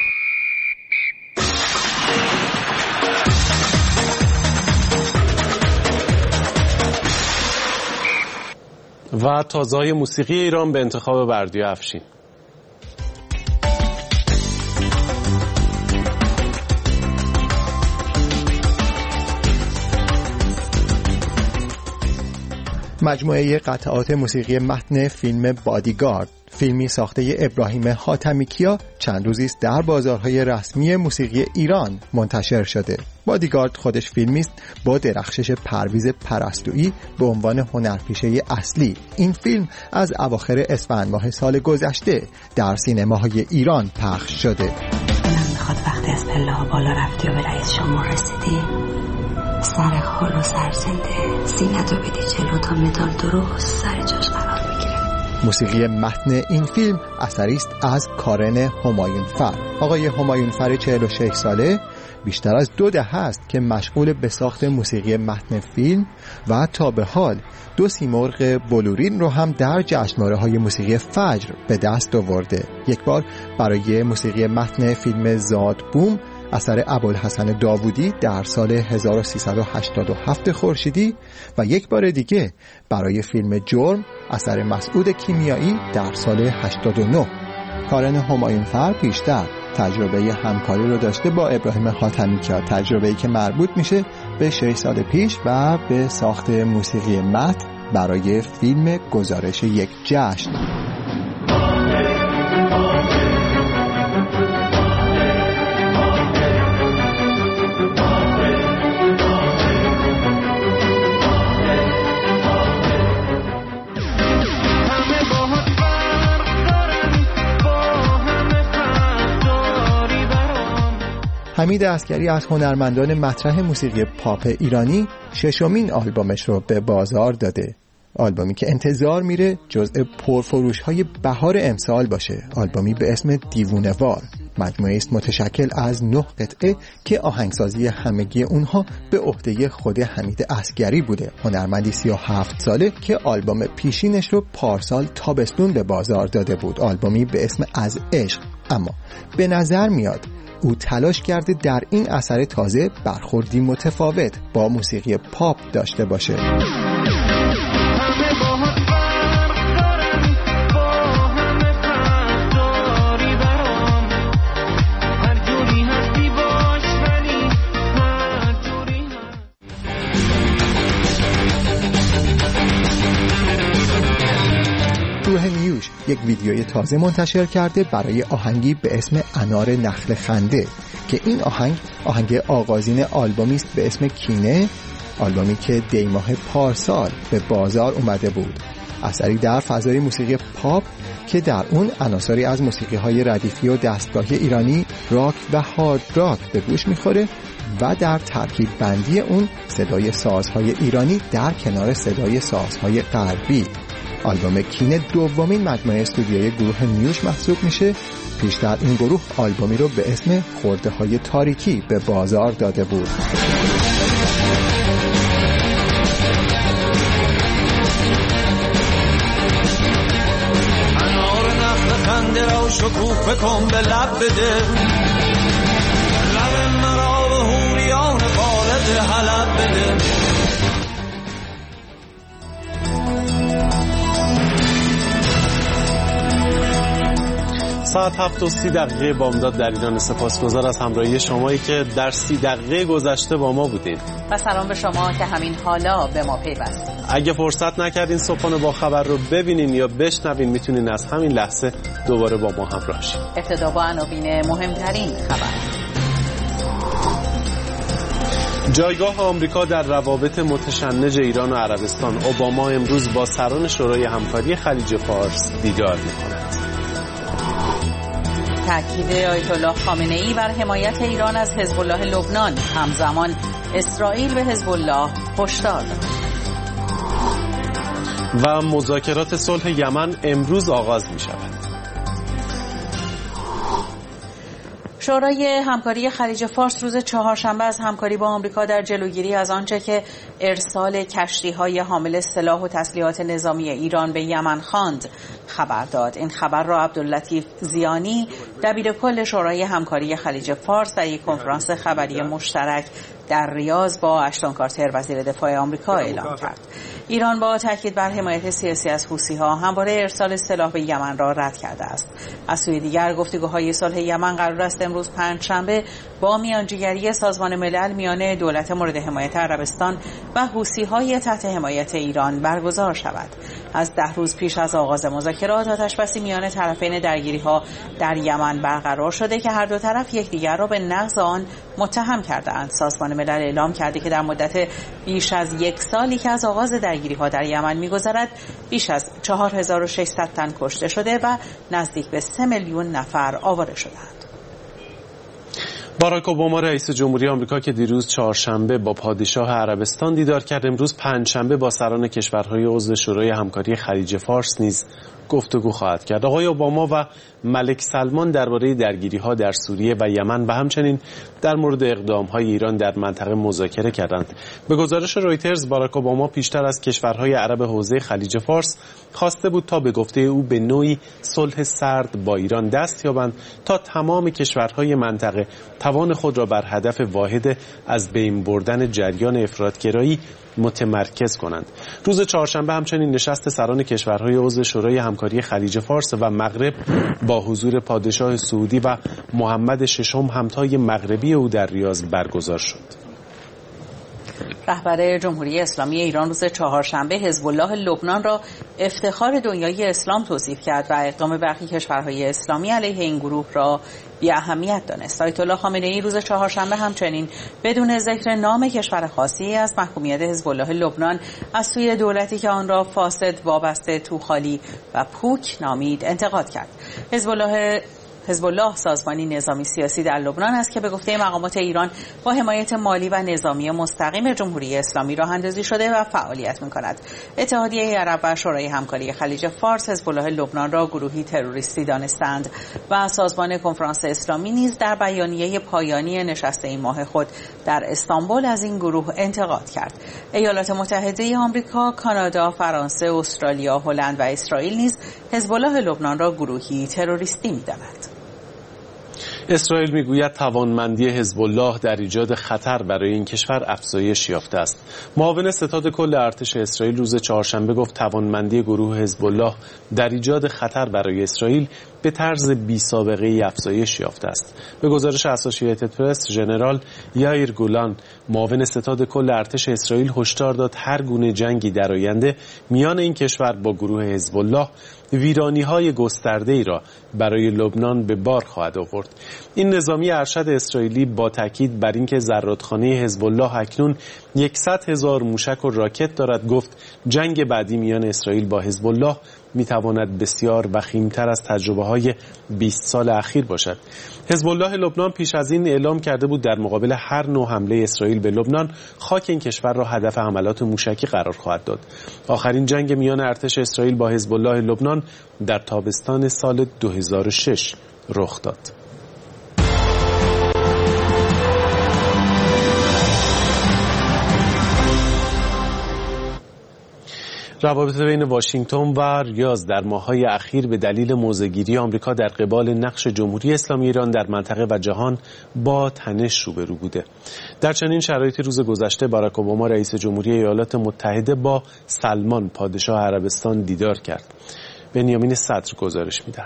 و تازه‌های موسیقی ایران به انتخاب بردیا افشین. مجموعه قطعات موسیقی متن فیلم بادیگارد، فیلمی ساخته ابراهیم حاتمیکیا، چند روزی است در بازارهای رسمی موسیقی ایران منتشر شده. بادیگارد خودش فیلمی است با درخشش پرویز پرستویی به عنوان هنرپیشه اصلی. این فیلم از اواخر اسفند ماه سال گذشته در سینماهای ایران پخش شده. دلم میخواد وقتی از پله ها بالا رفتی و به رئیس شما رسیدی سر خال و سرزنده سینتو بدی جلو تا مدال درست سر جاش قرار بگیره. موسیقی متن این فیلم اثری است از کارن همایونفر. آقای همایونفر چهل و شش ساله بیشتر از دو دهه است که مشغول به ساخت موسیقی متن فیلم و تا به حال دو سیمرغ بلورین رو هم در جشنواره‌های موسیقی فجر به دست آورده. یک بار برای موسیقی متن فیلم زاد بوم اثر ابوالحسن داوودی در سال هزار و سیصد و هشتاد و هفت خورشیدی و یک بار دیگه برای فیلم جرم اثر مسعود کیمیایی در سال هشتاد و نه. کارن همایونفر بیشتر تجربه همکاری رو داشته با ابراهیم حاتمیکیا، تجربه‌ای که مربوط میشه به شش سال پیش و به ساخت موسیقی متن برای فیلم گزارش یک جشن. حمید عسکری از هنرمندان مطرح موسیقی پاپ ایرانی ششمین آلبومش رو به بازار داده. آلبومی که انتظار میره جزء پرفروش‌های بهار امسال باشه. آلبومی به اسم دیوونه‌وار. مجموعه است متشکل از نه قطعه که آهنگسازی همگی اونها به عهده خود حمید عسکری بوده. هنرمندی سی و هفت ساله که آلبوم پیشینش رو پارسال تابستون به بازار داده بود. آلبومی به اسم از عشق. اما به نظر میاد او تلاش کرده در این اثر تازه برخوردی متفاوت با موسیقی پاپ داشته باشه. روح نیوش یک ویدیوی تازه منتشر کرده برای آهنگی به اسم انار نخل خنده که این آهنگ آهنگ آغازین آلبومی است به اسم کینه، آلبومی که دی ماه پارسال به بازار اومده بود. اثری در فضای موسیقی پاپ که در اون عناصری از موسیقی‌های ردیفی و دستگاهی ایرانی، راک و هارد راک به گوش می‌خوره و در ترکیب بندی اون صدای سازهای ایرانی در کنار صدای سازهای غربی. آلبوم کین دومین مجموعه استودیویی گروه نیوش محسوب میشه. پیشتر این گروه آلبومی رو به اسم خرده های تاریکی به بازار داده بود. انار نخل خنده را شکوفه کن به لب بده، لب مرا به حوریان بالد حلب بده. ساعت هفت و سی دقیقه بامداد در ایران. سپاسگزار از همراهی شمایی که در سی دقیقه گذشته با ما بودین و سلام به شما که همین حالا به ما پیوستید. اگه فرصت نکردین صبحانه با خبر رو ببینین یا بشنوین، میتونین از همین لحظه دوباره با ما همراه شید. ابتدا با عناوین مهمترین خبر. جایگاه آمریکا در روابط متشنج ایران و عربستان. اوباما امروز با سران شورای همکاری خلیج فارس دیدار می‌کند. تاکید آیت الله خامنه‌ای بر حمایت ایران از حزب الله لبنان. همزمان اسرائیل به حزب الله هشدار داد. و مذاکرات صلح یمن امروز آغاز می‌شود. شورای همکاری خلیج فارس روز چهارشنبه از همکاری با آمریکا در جلوگیری از آنچه که ارسال کشتی‌های حامل سلاح و تسلیحات نظامی ایران به یمن خواند خبر داد. این خبر را عبداللطیف زیانی دبیر کل شورای همکاری خلیج فارس در یک کنفرانس خبری مشترک در ریاض با اشتون کارتر وزیر دفاع آمریکا اعلام کرد. ایران با تاکید بر حمایت سیاسی از حوثی‌ها همواره ارسال سلاح به یمن را رد کرده است. از سوی دیگر گفتگوهای صلح یمن قرار است امروز پنجشنبه با میانجیگری سازمان ملل میان دولت مورد حمایت عربستان و حوثی‌های تحت حمایت ایران برگزار شود. از ده روز پیش از آغاز مذاکرات آتش‌بسی میان طرفین درگیری‌ها در یمن برقرار شده که هر دو طرف یکدیگر را به نقض آن متهم کرده‌اند. سازمان ملل اعلام کرده که در مدت بیش از یک سالی که از آغاز درگیری‌ها در یمن می‌گذرد بیش از چهار هزار و ششصد تن کشته شده و نزدیک به سه میلیون نفر آواره شدند. باراک اوباما رئیس جمهوری آمریکا که دیروز چهارشنبه با پادشاه عربستان دیدار کرد، امروز پنجشنبه با سران کشورهای عضو شورای همکاری خلیج فارس نیز گفتگو خواهد کرد. آقای اوباما و ملک سلمان درباره درگیری‌ها در سوریه و یمن و همچنین در مورد اقدام‌های ایران در منطقه مذاکره کردند. به گزارش رویترز، باراک اوباما پیشتر از کشورهای عرب حوزه خلیج فارس خواسته بود تا به گفته او به نوعی صلح سرد با ایران دست یابند تا تمام کشورهای منطقه توان خود را بر هدف واحد از بین بردن جریان افراط‌گرایی متمرکز کنند. روز چهارشنبه همچنین نشست سران کشورهای عضو شورای همکاری خلیج فارس و مغرب با حضور پادشاه سعودی و محمد ششم همتای مغربی او در ریاض برگزار شد. رهبر جمهوری اسلامی ایران روز چهارشنبه حزب الله لبنان را افتخار دنیای اسلام توصیف کرد و اقدام برخی کشورهای اسلامی علیه این گروه را بی اهمیت دانست. آیت الله خامنه‌ای روز چهارشنبه همچنین بدون ذکر نام کشور خاصی از محکومیت حزب الله لبنان از سوی دولتی که آن را فاسد، وابسته، توخالی و پوک نامید انتقاد کرد. حزب الله حزب الله سازمانی نظامی سیاسی در لبنان است که به گفته مقامات ایران با حمایت مالی و نظامی مستقیم جمهوری اسلامی راه اندازی شده و فعالیت می‌کند. اتحادیه عرب و شورای همکاری خلیج فارس حزب الله لبنان را گروهی تروریستی دانستند و سازمان کنفرانس اسلامی نیز در بیانیه پایانی نشست این ماه خود در استانبول از این گروه انتقاد کرد. ایالات متحده آمریکا، کانادا، فرانسه، استرالیا، هلند و اسرائیل نیز حزب الله لبنان را گروهی تروریستی می‌دانند. اسرائیل میگوید توانمندی حزب الله در ایجاد خطر برای این کشور افزایش یافته است. معاون ستاد کل ارتش اسرائیل روز چهارشنبه گفت توانمندی گروه حزب الله در ایجاد خطر برای اسرائیل به طرز بی سابقه ای افزایش یافته است. به گزارش اسوسییتد پرس، ژنرال یایر گولان، معاون ستاد کل ارتش اسرائیل، هشدار داد هر گونه جنگی در آینده میان این کشور با گروه حزب الله ویرانی‌های گسترده‌ای را برای لبنان به بار خواهد آورد. این نظامی ارشد اسرائیلی با تاکید بر اینکه زرادخانه حزب الله اکنون صد هزار موشک و راکت دارد گفت جنگ بعدی میان اسرائیل با حزب الله میتواند بسیار وخیم‌تر از تجربه‌های بیست سال اخیر باشد. حزب الله لبنان پیش از این اعلام کرده بود در مقابل هر نوع حمله اسرائیل به لبنان خاک این کشور را هدف حملات موشکی قرار خواهد داد. آخرین جنگ میان ارتش اسرائیل با حزب الله لبنان در تابستان سال دو هزار و شش رخ داد. روابط بین واشنگتن و ریاض در ماه‌های اخیر به دلیل موضع‌گیری آمریکا در قبال نقش جمهوری اسلامی ایران در منطقه و جهان با تنش روبرو بوده. در چنین شرایطی روز گذشته باراک اوباما رئیس جمهوری ایالات متحده با سلمان پادشاه عربستان دیدار کرد. بنیامین صدر گزارش می‌دهد.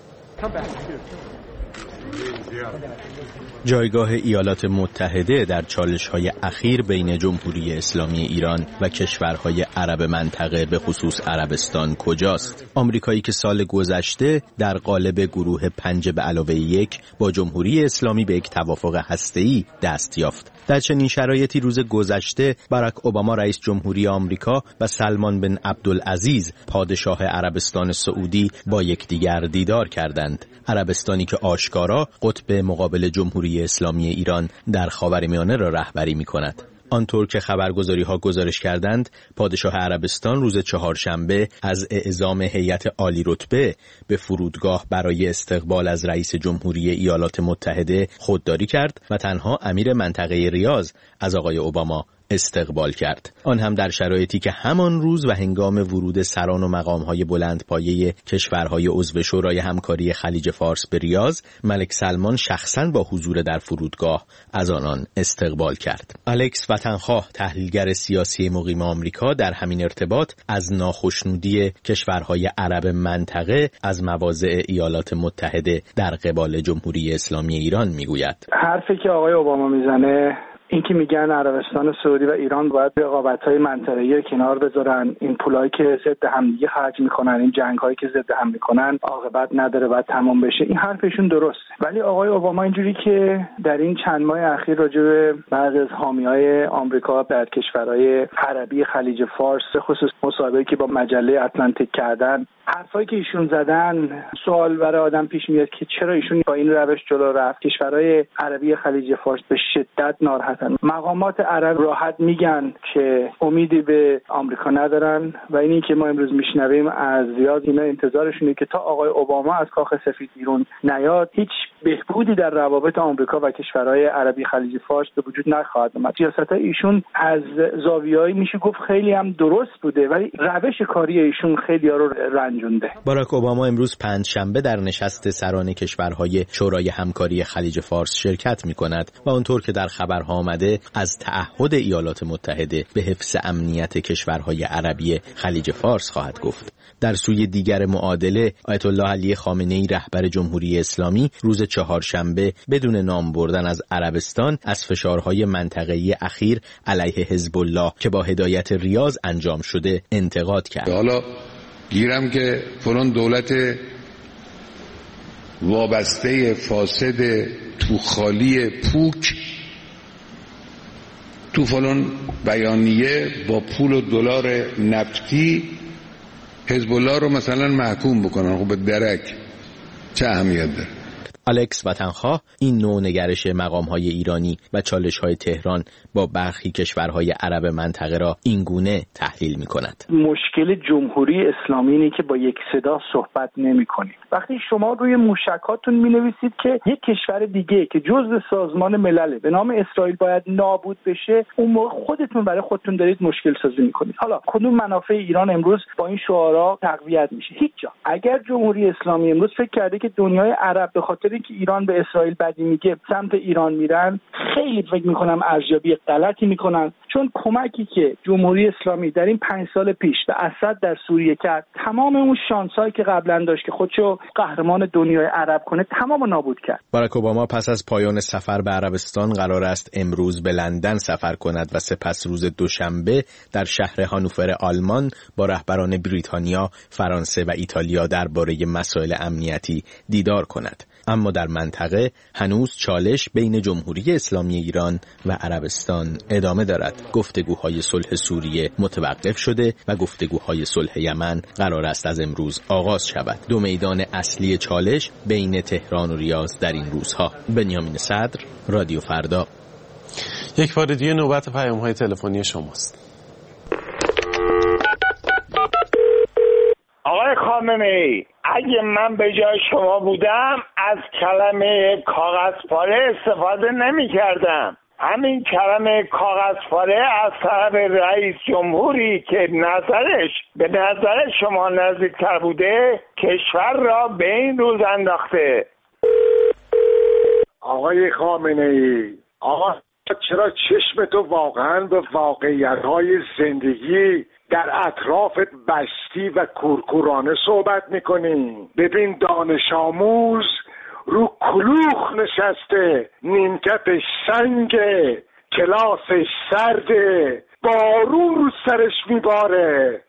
جایگاه ایالات متحده در چالش‌های اخیر بین جمهوری اسلامی ایران و کشورهای عرب منطقه به خصوص عربستان کجاست؟ آمریکایی که سال گذشته در قالب گروه پنج به علاوه یک با جمهوری اسلامی به یک توافق هسته‌ای دست یافت. در چنین شرایطی روز گذشته باراک اوباما رئیس جمهوری آمریکا و سلمان بن عبدالعزیز پادشاه عربستان سعودی با یکدیگر دیدار کردند. عربستانی که آشکارا قطب مقابل جمهوری اسلامی ایران در خاورمیانه را رهبری می‌کند. آنطور که خبرگزاری‌ها گزارش کردند، پادشاه عربستان روز چهارشنبه از اعزام هیئت عالی رتبه به فرودگاه برای استقبال از رئیس جمهوری ایالات متحده خودداری کرد و تنها امیر منطقه ریاض از آقای اوباما استقبال کرد. آن هم در شرایطی که همان روز و هنگام ورود سران و مقام‌های بلندپایه کشورهای عضو شورای همکاری خلیج فارس به ریاض، ملک سلمان شخصاً با حضور در فرودگاه از آنان استقبال کرد. الکس وطنخواه، تحلیلگر سیاسی مقیم آمریکا، در همین ارتباط از ناخشنودی کشورهای عرب منطقه از مواضع ایالات متحده در قبال جمهوری اسلامی ایران میگوید. حرفی که آقای اوباما میزنه این که میگن عربستان سعودی و ایران باید رقابت‌های منطقه‌ای کنار بذارن، این پولایی که ضد همدیگه خرج میکنن، این جنگ‌هایی که ضد هم میکنن عاقبت نداره، باید تمام بشه. این حرفشون درسته، ولی آقای اوباما اینجوری که در این چند ماه اخیر راجع به بعضی از حامیای آمریکا در کشورهای عربی خلیج فارس، خصوص مصاحبه‌ای که با مجله اتلانتیک کردن، حرفایی که ایشون زدن، سوال برای آدم پیش میاد که چرا ایشون با این روش جلو رفت. کشورهای عربی خلیج فارس به شدت ناراحتن. مقامات عرب راحت میگن که امیدی به آمریکا ندارن و اینی که ما امروز میشنویم از ریاض، اینا انتظارشونه که تا آقای اوباما از کاخ سفید بیرون نیاد هیچ بهبودی در روابط آمریکا و کشورهای عربی خلیج فارس به وجود نخواهد اومد. سیاست‌های ایشون از زاویه‌ای میشه گفت خیلی هم درست بوده، ولی روش کاری ایشون خیلی‌ها رو رنجونده. باراک اوباما امروز پنجشنبه در نشست سران کشورهای شورای همکاری خلیج فارس شرکت می‌کند و آنطور که در خبرها آمده از تعهد ایالات متحده به حفظ امنیت کشورهای عربی خلیج فارس خواهد گفت. در سوی دیگر معادله، آیت الله علی خامنه‌ای رهبر جمهوری اسلامی روز چهارشنبه بدون نام بردن از عربستان از فشارهای منطقه‌ای اخیر علیه حزب الله که با هدایت ریاض انجام شده انتقاد کرد. حالا گیرم که فلان دولت وابسته فاسد توخالی پوک تو فلان بیانیه با پول و دلار نفتی حزب الله رو مثلا محکوم بکنن، خب به درک چه اهمیت داره؟ الکس وطنخواه این نوع نگرش مقام‌های ایرانی و چالش‌های تهران با برخی کشورهای عرب منطقه را اینگونه تحلیل می‌کند. مشکل جمهوری اسلامی اینه که با یک صدا صحبت نمی‌کنید. وقتی شما روی موشکاتون می‌نویسید که یک کشور دیگه که جزء سازمان ملل به نام اسرائیل باید نابود بشه، اون موقع خودتون برای خودتون دارید مشکل سازی می‌کنید. حالا کدوم منافع ایران امروز با این شعارا تقویت میشه؟ هیچ جا. اگر جمهوری اسلامی امروز فکر کرده که دنیای عرب به خاطر کسانی که ایران به اسرائیل بدی میگه سمت ایران میرن خیلی فکر میکنم ارزیابی غلطی میکنن، چون کمکی که جمهوری اسلامی در این پنج سال پیش به اسد در سوریه کرد، تمام اون شانسایی که قبلا داشت که خودشو قهرمان دنیای عرب کنه تمام نابود کرد. باراک اوباما پس از پایان سفر به عربستان قرار است امروز به لندن سفر کند و سپس روز دوشنبه در شهر هانوفر آلمان با رهبران بریتانیا، فرانسه و ایتالیا درباره مسائل امنیتی دیدار کند. اما در منطقه هنوز چالش بین جمهوری اسلامی ایران و عربستان ادامه دارد. گفتگوهای صلح سوریه متوقف شده و گفتگوهای صلح یمن قرار است از امروز آغاز شود. دو میدان اصلی چالش بین تهران و ریاض در این روزها. بنیامین صدر، رادیو فردا. یک بار دیگه نوبت پیام‌های تلفنی شماست. آقای خامنه‌ای، اگه من به جای شما بودم از کلمه کاغذپاره استفاده نمی کردم. همین کلمه کاغذپاره از طرف رئیس جمهوری که نظرش به نظر شما نزدیکتر بوده کشور را به این روز انداخته. آقای خامنه‌ای، آقا چرا چشم تو واقعا به واقعیت‌های زندگی در اطرافت بستی و کورکورانه صحبت میکنی؟ ببین دانش آموز رو کلوخ نشسته، نیمکتش سنگه، کلاسش سرده، بارون رو سرش میباره.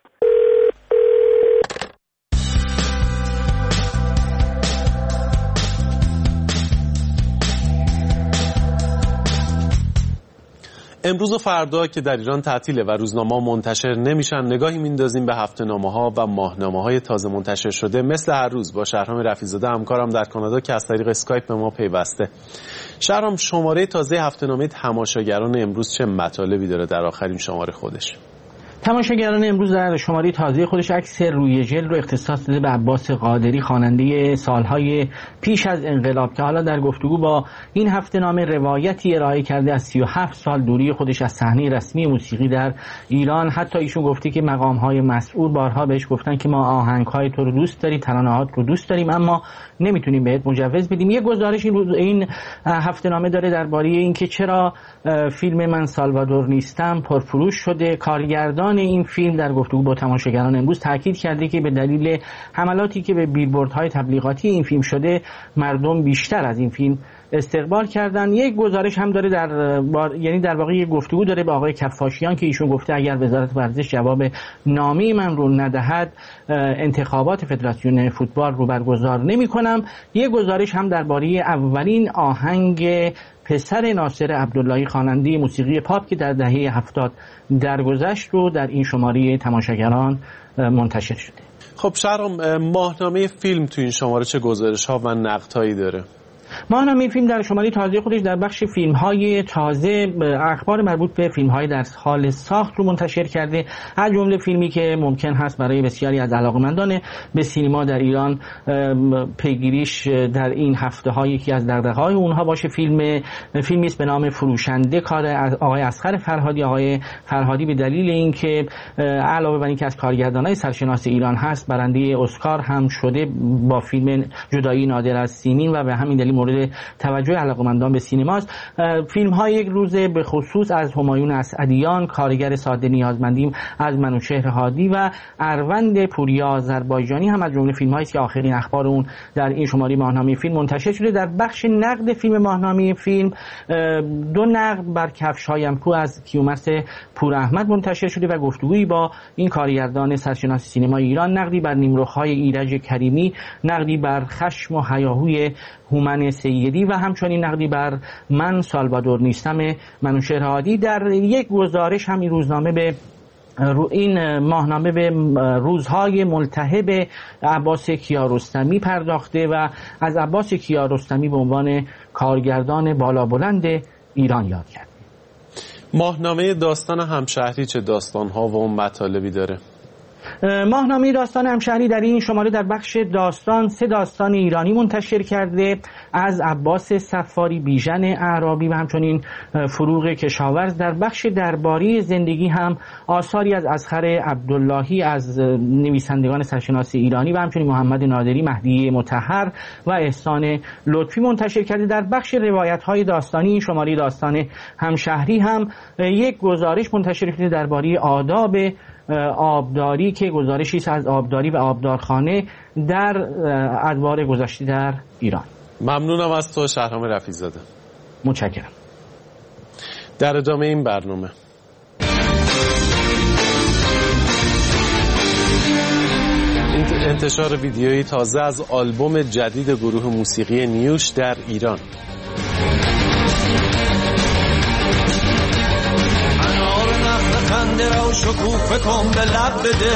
امروز و فردا که در ایران تعطیله و روزنامه‌ها منتشر نمیشن، نگاهی میندازیم به هفته‌نامه‌ها و ماهنامه‌های تازه منتشر شده. مثل هر روز با شهرام رفیع‌زاده همکارم در کانادا که از طریق اسکایپ به ما پیوسته. شهرام، شماره تازه هفته‌نامه تماشاگران امروز چه مطالبی داره در آخرین شماره خودش؟ تماشاگران امروز در شماره تازه خودش عکس روی ژل رو اختصاص داده به عباس قادری، خواننده سالهای پیش از انقلاب که حالا در گفتگو با این هفته‌نامه روایتی ارائه کرده از سی و هفت سال دوری خودش از صحنه رسمی موسیقی در ایران. حتی ایشون گفته که مقام‌های مسئول بارها بهش گفتن که ما آهنگ‌های تو رو دوست داریم، ترانه‌هات رو دوست داریم، اما نمیتونیم بهت مجوز بدیم. یه گزارش این این هفته‌نامه داره درباره اینکه چرا فیلم من سالوادور نیستم پرفروش شده. کارگردان این فیلم در گفتگو با تماشاگران امروز تاکید کرده که به دلیل حملاتی که به بیلبوردهای تبلیغاتی این فیلم شده، مردم بیشتر از این فیلم استقبال کردن. یک گزارش هم داره در بار... یعنی در واقع یک گفتگو داره با آقای کفاشیان که ایشون گفته اگر وزارت ورزش جواب نامه من رو ندهد انتخابات فدراسیون فوتبال رو برگزار نمی‌کنم. یک گزارش هم درباره اولین آهنگ پسر ناصر عبداللهی خواننده موسیقی پاپ که در دهه هفتاد درگذشت رو در این شماره تماشاگران منتشر شده. خب شهرام، ماهنامه فیلم تو این شماره چه گزارش‌ها و نقدهایی داره؟ ماهنامه فیلم در شماره تازه خودش در بخش فیلم‌های تازه اخبار مربوط به فیلم‌های در حال ساخت رو منتشر کرده، از جمله فیلمی که ممکن هست برای بسیاری از علاقه‌مندان به سینما در ایران پیگیریش در این هفته‌ها یکی از دغدغه‌های اونها باشه. فیلم فیلمی است به نام فروشنده، کار آقای اصغر فرهادی. آقای فرهادی به دلیل اینکه علاوه بر اینکه از کارگردانای سرشناس ایران هست، برنده اسکار هم شده با فیلم جدایی نادر از سیمین و به همین دلیل مورد توجه علاقه‌مندان به سینماست. فیلم های یک روزه به خصوص از همایون اسعدیان، کارگر ساده نیازمندیم از منوچهر هادی و اروند پوریا آذربایجانی هم از جمله فیلم هایی است که آخرین اخبار اون در این شماره ماهنامه فیلم منتشر شده. در بخش نقد فیلم ماهنامه فیلم دو نقد بر کفش‌هایم کو از کیومرث پور احمد منتشر شده و گفتگویی با این کارگردان سرشناس سینمای ایران، نقدی بر نیمرخ‌های ایرج کریمی، نقدی بر خشم و هیاهوی هومن سیدی و همچنین نقدی بر من سالوادور نیستم منوچهر هادی. در یک گزارش هم این روزنامه به این ماهنامه به روزهای ملتهب عباس کیارستمی پرداخته و از عباس کیارستمی به عنوان کارگردان بالا بلند ایران یاد کرد. ماهنامه داستان همشهری چه داستان‌ها و مطالبی داره؟ ماهنامه داستان همشهری در این شماره در بخش داستان سه داستان ایرانی منتشر کرده از عباس صفاری بیژن اعرابی و همچنین فروغ کشاورز. در بخش درباری زندگی هم آثاری از اصغر عبداللهی از نویسندگان سرشناس ایرانی و همچنین محمد نادری، مهدی مطهر و احسان لطفی منتشر کرده. در بخش روایت‌های داستانی این شماره داستان همشهری هم یک گزارش منتشر کرده درباره آداب آبداری که گزارشی است از آبداری و آبدارخانه در ادوار گذشته در ایران. ممنونم از تو شهرام رفیع‌زاده. متشکرم. در ادامه این برنامه انتشار ویدیویی تازه از آلبوم جدید گروه موسیقی نیوش در ایران. خنده را شکوفه کن به لب بده،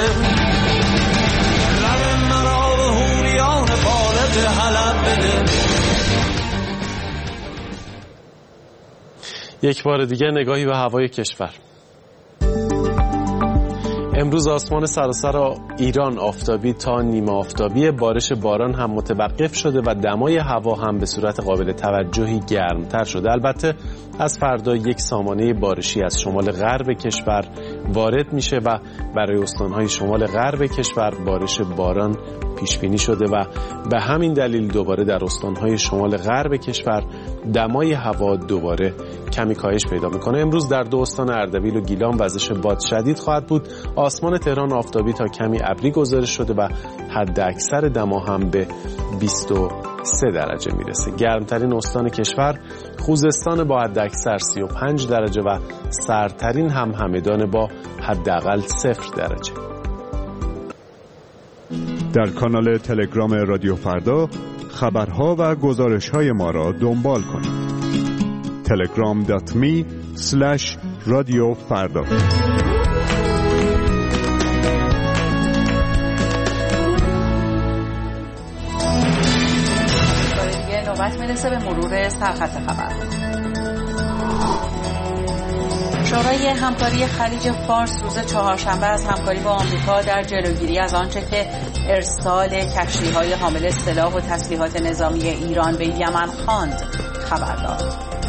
لب مرا به حوریان بالت حلب بده. یک بار دیگه نگاهی به هوای کشور. امروز آسمان سراسر ایران آفتابی تا نیمه آفتابی، بارش باران هم متوقف شده و دمای هوا هم به صورت قابل توجهی گرمتر شده. البته از فردا یک سامانه بارشی از شمال غرب کشور وارد میشه و برای استانهای شمال غرب کشور بارش باران پیش بینی شده و به همین دلیل دوباره در استانهای شمال غرب کشور دمای هوا دوباره کمی کاهش پیدا میکنه. امروز در دو استان اردبیل و گیلان وزش باد شدید خواهد بود. آسمان تهران آفتابی تا کمی ابری گزارش شده و حد اکثر دما هم به بیست و سه درجه میرسه. گرمترین استان کشور خوزستان با حد اکثر سی و پنج درجه و سردترین هم همدان با حداقل صفر درجه. در کانال تلگرام رادیو فردا خبرها و گزارش‌های ما را دنبال کنید. تلگرام دات می اسلش رادیو فردا. نوبت میرسه به مرور سرخط خبر. شورای همکاری خلیج فارس روز چهارشنبه از همکاری با آمریکا در جلوگیری از آنچه که ارسال کشتی‌های حامل سلاح و تسلیحات نظامی ایران به یمن خواند خبر داد.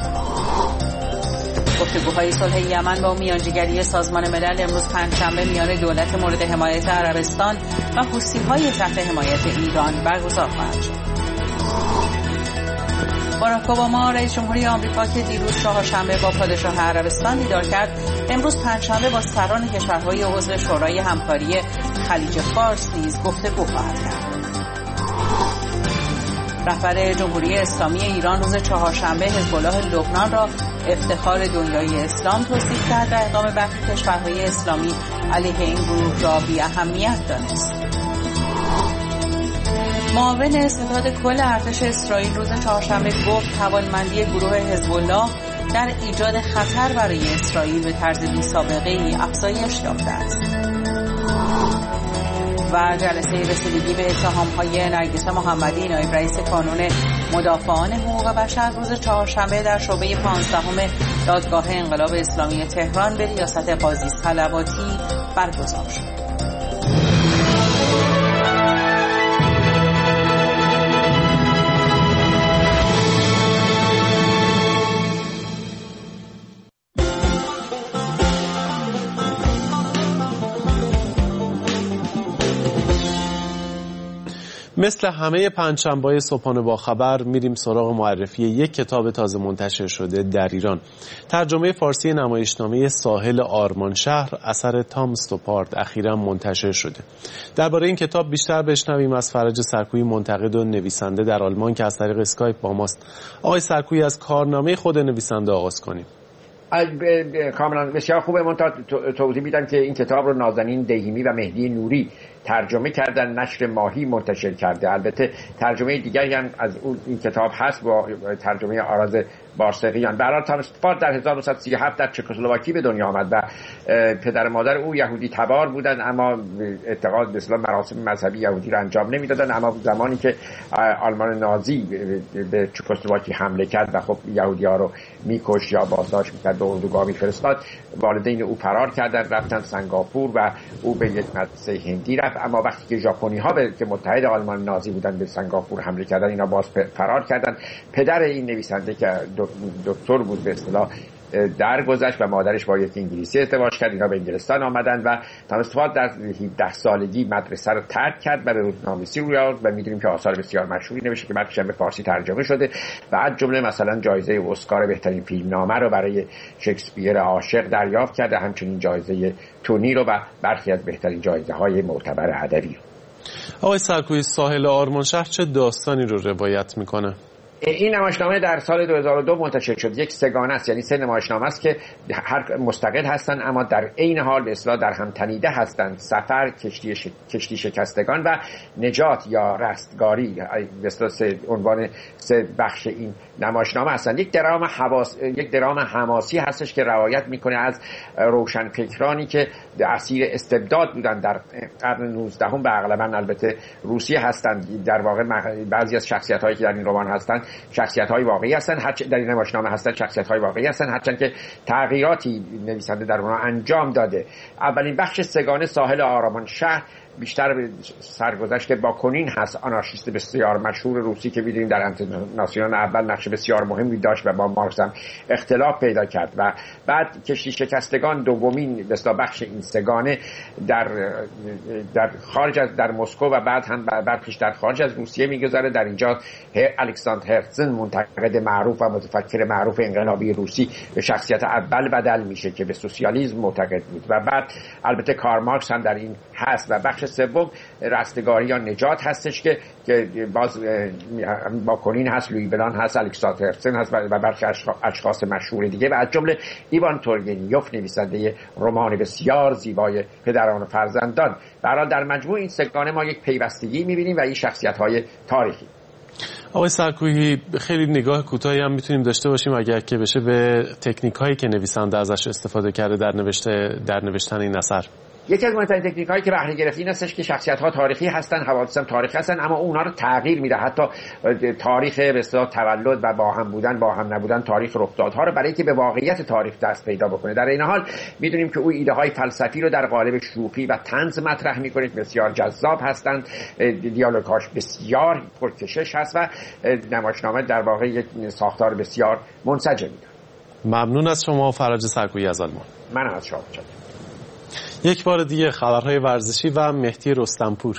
گفتگوهای صلح یمن با میانجیگری سازمان ملل امروز پنجشنبه میان دولت مورد حمایت عربستان و حوثی‌های تحت حمایت ایران برگزار خواهد شد. باراک اوباما رئیس جمهوری آمریکا که دیروز چهارشنبه با پادشاه عربستان دیدار کرد، امروز پنجشنبه با سران کشورهای عضو شورای همکاری خلیج فارس نیز گفتگو خواهد کرد. رهبر جمهوری اسلامی ایران روز چهارشنبه حزب الله لبنان را افتخار دنیای اسلام توصیف کرد و اقدام برخی کشورهای اسلامی علیه این گروه را بی اهمیت دانست. معاون ستاد کل ارتش اسرائیل روز چهارشنبه گفت توانمندی گروه حزب الله در ایجاد خطر برای اسرائیل به طرز بی سابقه ای افزایش یافته است. و جلسه رسیدگی به اتهام‌های نرگس محمدی نایب رئیس کانون مدافعان حقوق بشر روز چهارشنبه در شعبه پانزدهم دادگاه انقلاب اسلامی تهران به ریاست قاضی صلواتی برگزار شد. مثل همه پنجشنبه‌های صبحانه با خبر میریم سراغ معرفی یک کتاب تازه منتشر شده در ایران. ترجمه فارسی نمایشنامه ساحل آرمانشهر اثر تام استوپارد اخیراً منتشر شده. درباره این کتاب بیشتر بشنویم از فرج سرکویی، منتقد و نویسنده در آلمان که از طریق اسکایپ با ماست. آقای سرکویی، از کارنامه خود نویسنده آغاز کنیم. کاملا بسیار خوبه. من تا توضیح میدم که این کتاب رو نازنین دیهیمی و مهدی نوری ترجمه کردن، نشر ماهی منتشر کرده. البته ترجمه دیگری هم از اون این کتاب هست با ترجمه آراز بارسقیان. برای تامستفارد در هزار و نهصد و سی و هفت در چکسلواکی به دنیا آمد و پدر مادر او یهودی تبار بودند، اما اعتقاد به اصطلاح مراسم مذهبی یهودی را انجام نمیدادند. اما زمانی که آلمان نازی به چکسلواکی حمله کرد و خب یهودی ها رو میکش یا بازداشت میکرد به اردوگاه میفرستاد، والدین او فرار کردند، رفتن سنگاپور و او به یک مدرسه هندی رفت. اما وقتی که ژاپنی ها که متحد آلمان نازی بودند به سنگاپور حمله کردند، اینا باز فرار کردند. پدر این نویسنده که دکتر بود به اصطلاح درگذشت و مادرش با یک انگلیسی ازدواج کرد. اینا به انگلستان آمدند و تامستفارد در هفده سالگی مدرسه رو ترک کرد و به روزنامه‌نویسی روی آورد و می‌دونیم که آثار بسیار مشهوری نوشته که بعدش به فارسی ترجمه شده و از جمله مثلا جایزه اسکار بهترین فیلمنامه رو برای شکسپیر عاشق دریافت کرده، همچنین جایزه تونی رو و برخی از بهترین جایزه‌های معتبر ادبی. آقای سرکویی، ساحل آرمانشهر چه داستانی رو روایت می‌کنه؟ این نمایشنامه در سال دو هزار و دو منتشر شد. یک سگانه است، یعنی سه نمایشنامه است که هر مستقل هستند اما در عین حال به اصطلاح در هم تنیده هستند. سفر، کشتی ش... کشتی شکستگان و نجات یا رستگاری به اصطلاح سه عنوان سه بخش این نمایشنامه هستند. یک درام حواس... یک درام حماسی هستش که روایت میکنه از روشنفکرانی که اسیر استبداد بودند در قرن نوزدهم و اغلبا البته روسیه هستند. در واقع بعضی از شخصیت‌هایی که در این رمان هستند شخصیت‌های واقعی هستند، هر در این نمایشنامه هستند شخصیت‌های واقعی هستند، هرچند که تغییراتی نویسنده در اونها انجام داده. اولین بخش سگانه ساحل آرمانشهر بیشتر به سرگذشت باکونین هست، آنارشیست بسیار مشهور روسی که می‌دونیم در انترناسیونال اول نقش بسیار مهمی داشت و با مارکس هم اختلاف پیدا کرد. و بعد کشتی شکستگان دومین بسیار بخش این سگانه در در خارج از در مسکو و بعد هم بعدش در خارج از روسیه می‌گذره. در اینجا الکساندر هرتزن منتقد معروف و متفکر معروف انقلابی روسی به شخصیت اول بدل میشه که به سوسیالیسم معتقد بود و بعد البته کارل مارکس هم در این هست. و بخش سوم رستگاری یا نجات هستش که که باز باکونین هست، لویی بلان هست، الکساندر هرتزن هست و برخی اشخاص مشهور دیگه و از جمله ایوان تورگنیوف نویسنده رمان بسیار زیبای پدران و فرزندان. برای در مجموع این سگانه ما یک پیوستگی می‌بینیم و این شخصیت‌های تاریخی. آقای سرکویی، خیلی نگاه کوتاهی هم میتونیم داشته باشیم اگر که بشه به تکنیک‌هایی که نویسنده ازش استفاده کرده در نوشته در نوشتن این اثر. یکی از مهمترین تکنیک‌هایی که بهره گرفته این هستش که شخصیت‌ها تاریخی هستن، حوادث هم تاریخی هستن، اما اونها رو تغییر میده. حتی تاریخ به اصطلاح تولد و با هم بودن با هم نبودن تاریخ رخدادها رو برای اینکه به واقعیت تاریخ دست پیدا بکنه. در این حال میدونیم که او ایده‌های فلسفی رو در قالب شوخی و طنز مطرح میکنه، بسیار جذاب هستند، دیالوگ‌هاش بسیار پرکشش هست و نمایشنامه در واقع یک ساختار بسیار منسجم میده. ممنون از شما فرج سرکویی از آلمان. من از شما متشکرم. یک بار دیگه خبرهای ورزشی و مهدی رستمپور.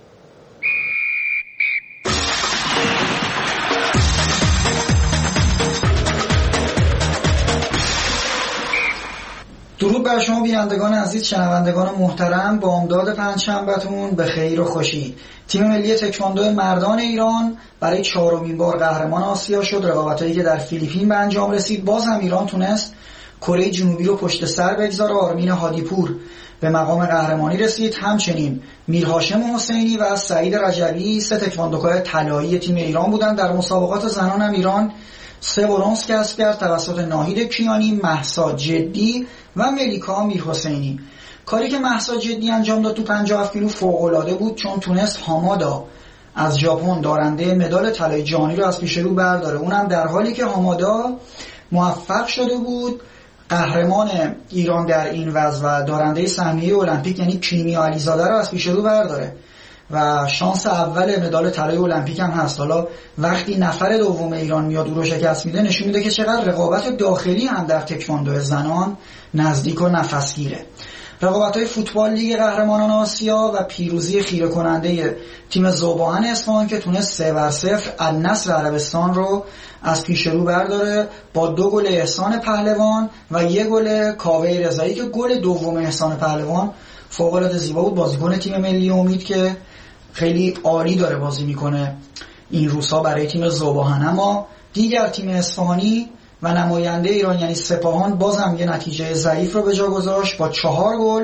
درود بر شما بینندگان عزیز، شنوندگان محترم. بامداد پنجشنبه‌تون به خیر و خوشی. تیم ملی تکواندو مردان ایران برای چهارمین بار قهرمان آسیا شد. رقابتایی که در فیلیپین به انجام رسید، باز هم ایران تونست کره جنوبی رو پشت سر بگذاره. آرمین هادیپور به مقام قهرمانی رسید. همچنین میرهاشم حسینی و سعید رجبی سه تکواندوکار طلایی تیم ایران بودند. در مسابقات زنان هم ایران سه برنز کسب کرد توسط ناهید کیانی، مهسا جدی و ملیکا میرحسینی. کاری که مهسا جدی انجام داد تو پنجاه و هفت کیلو فوق‌العاده بود، چون تونست هامادا از ژاپن دارنده مدال طلای جهانی رو از پیش رو برداره. اونم در حالی که هامادا موفق شده بود قهرمان ایران در این وزن و دارنده سهمیه المپیک یعنی کیمیا علیزاده رو از پیش رو برداره و شانس اول مدال طلای المپیک هم هست. حالا وقتی نفر دوم ایران میاد او رو شکست میده، نشون میده که چقدر رقابت داخلی هم در تکواندو زنان نزدیک و نفسگیره. رقابت‌های فوتبال لیگ قهرمانان آسیا و پیروزی خیره کننده تیم ذوباهن اصفهان که تونست سه بر صفر النصر عربستان رو از پیش رو برداره با دو گل احسان پهلوان و یک گل کاوه رضایی که گل دوم احسان پهلوان فوق‌العاده زیبا بود. بازیکن تیم ملی امید که خیلی عالی داره بازی میکنه این روزها برای تیم ذوباهن. اما دیگر تیم اصفهانی و نماینده ایران یعنی سپاهان بازم یه نتیجه ضعیف رو به جا گذاشت با چهار گل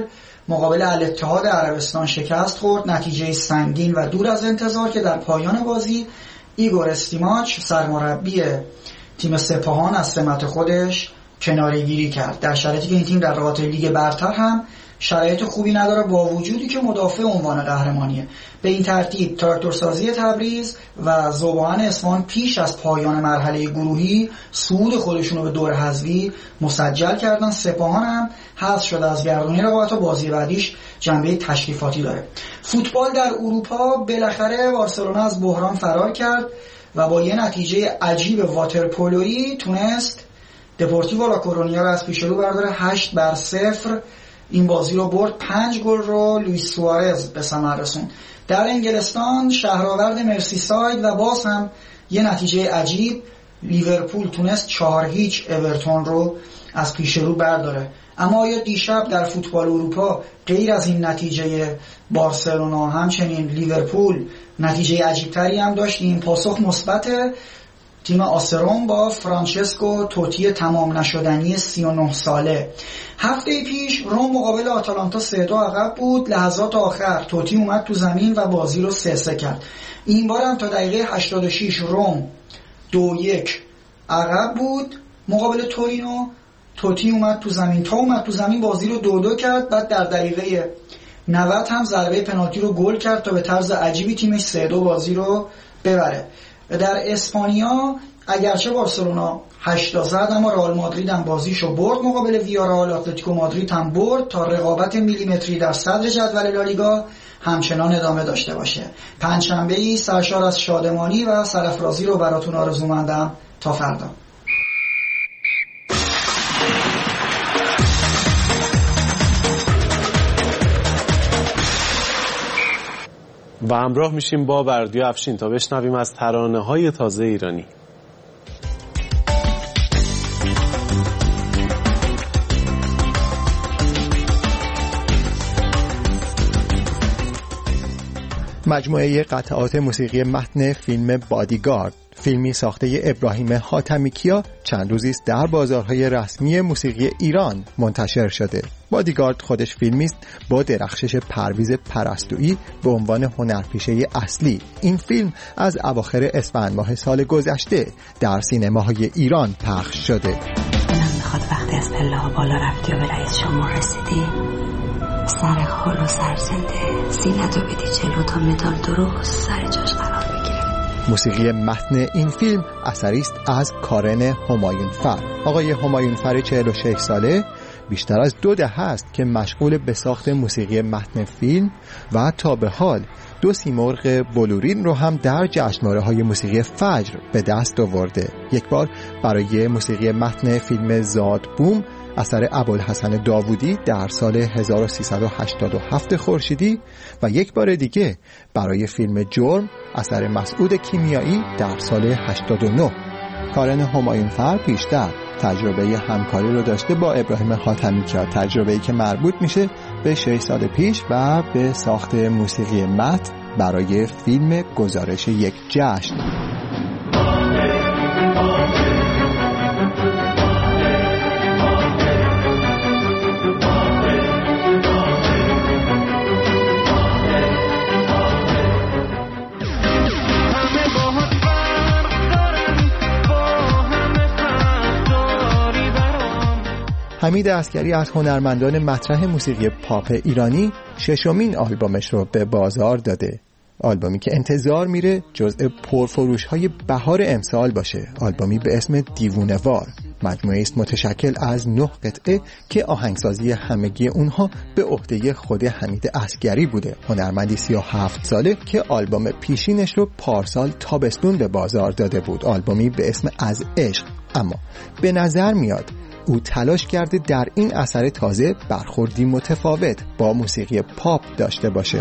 مقابل الاتحاد عربستان شکست خورد، نتیجه سنگین و دور از انتظار که در پایان بازی ایگور استیماچ سرمربی تیم سپاهان از سمت خودش کناره‌گیری کرد، در شرایطی که این تیم در رابطه لیگ برتر هم شرایط خوبی نداره با وجودی که مدافع عنوان قهرمانیه. به این ترتیب تراکتورسازی تبریز و ذوب‌آهن اصفهان پیش از پایان مرحله گروهی صعود خودشون رو به دور حذفی مسجل کردن. سپاهان هم حذف شده از گردونه رقابت و بازی بعدیش جنبه تشریفاتی داره. فوتبال در اروپا بالاخره بارسلونا از بحران فرار کرد و با یه نتیجه عجیب واترپولویی تونست دپورتیو لا کورونیا رو از پیش رو برداره. هشت بر صفر این بازی رو برد. پنج گل رو لوئیس سوارز به ثمر رسوند. در انگلستان شهرآورد مرسیساید و باز هم یه نتیجه عجیب، لیورپول تونست چهار هیچ اورتون رو از پیش رو برداره. اما آیا دیشب در فوتبال اروپا غیر از این نتیجه بارسلونا همچنین لیورپول نتیجه عجیبتری هم داشتیم؟ پاسخ مثبت. تیم آسروم با فرانچسکو توتی تمام نشدنی سی و نه ساله. هفته پیش روم مقابل آتالانتا سه دو عقب بود، لحظات آخر توتی اومد تو زمین و بازی رو سه سه کرد. این بار هم تا دقیقه هشتاد و شش روم دو یک عقب بود مقابل تورینو. توتی اومد تو زمین تا اومد تو زمین بازی رو دو دو کرد. بعد در دقیقه نود هم ضربه پنالتی رو گل کرد تا به طرز عجیبی تیمش سه دو بازی رو ببره. در اسپانیا اگرچه بارسلونا هشت زد اما رئال مادرید هم بازیشو برد مقابل ویارال. اتلتیکو مادرید هم برد تا رقابت میلیمتری در صدر جدول لالیگا همچنان ادامه داشته باشه. پنجشنبه‌ای سرشار از شادمانی و سرافرازی رو براتون آرزومندم. تا فردا. و همراه میشیم با بردیا افشین تا بشنویم از ترانه‌های تازه ایرانی. مجموعه قطعات موسیقی متن فیلم بادیگارد، فیلمی ساخته ابراهیم حاتمیکیا، چند روزی است در بازارهای رسمی موسیقی ایران منتشر شده. بادیگارد خودش فیلمی است با درخشش پرویز پرستویی به عنوان هنرپیشه اصلی. این فیلم از اواخر اسفند ماه سال گذشته در سینماهای ایران پخش شده. دلم میخواد وقتی از پله ها بالا رفتی و به رئیس شما رسیدی، سر خل و سرزنده سینتو بدی جلو تا مدال درست سر جاش قرار بگیره. موسیقی متن این فیلم اثری است از کارن همایون فر. آقای همایون فر چهل و شش ساله بیشتر از دو دهه است که مشغول به ساخت موسیقی متن فیلم و تا به حال دو سیمرغ بلورین رو هم در جشنواره‌های موسیقی فجر به دست آورده. یک بار برای موسیقی متن فیلم زاد بوم اثر ابوالحسن داوودی در سال هزار و سیصد و هشتاد و هفت خورشیدی و یک بار دیگه برای فیلم جرم اثر مسعود کیمیایی در سال هشتاد و نه. کارن همایون فر بیشتر تجربه همکاری رو داشته با ابراهیم حاتمیکیا، تجربه‌ای که مربوط میشه به شش سال پیش و به ساخت موسیقی متن برای فیلم گزارش یک جشن. حمید عسکری از هنرمندان مطرح موسیقی پاپ ایرانی ششمین آلبومش رو به بازار داده. آلبومی که انتظار میره جزء پرفروش‌های بهار امسال باشه. آلبومی به اسم دیوونه‌وار. مجموعه است متشکل از نه قطعه که آهنگسازی همگی اونها به عهده خود حمید عسکری بوده. هنرمندی سی و هفت ساله که آلبوم پیشینش رو پارسال تابستون به بازار داده بود. آلبومی به اسم از عشق. اما به نظر میاد او تلاش کرده در این اثر تازه برخوردی متفاوت با موسیقی پاپ داشته باشه.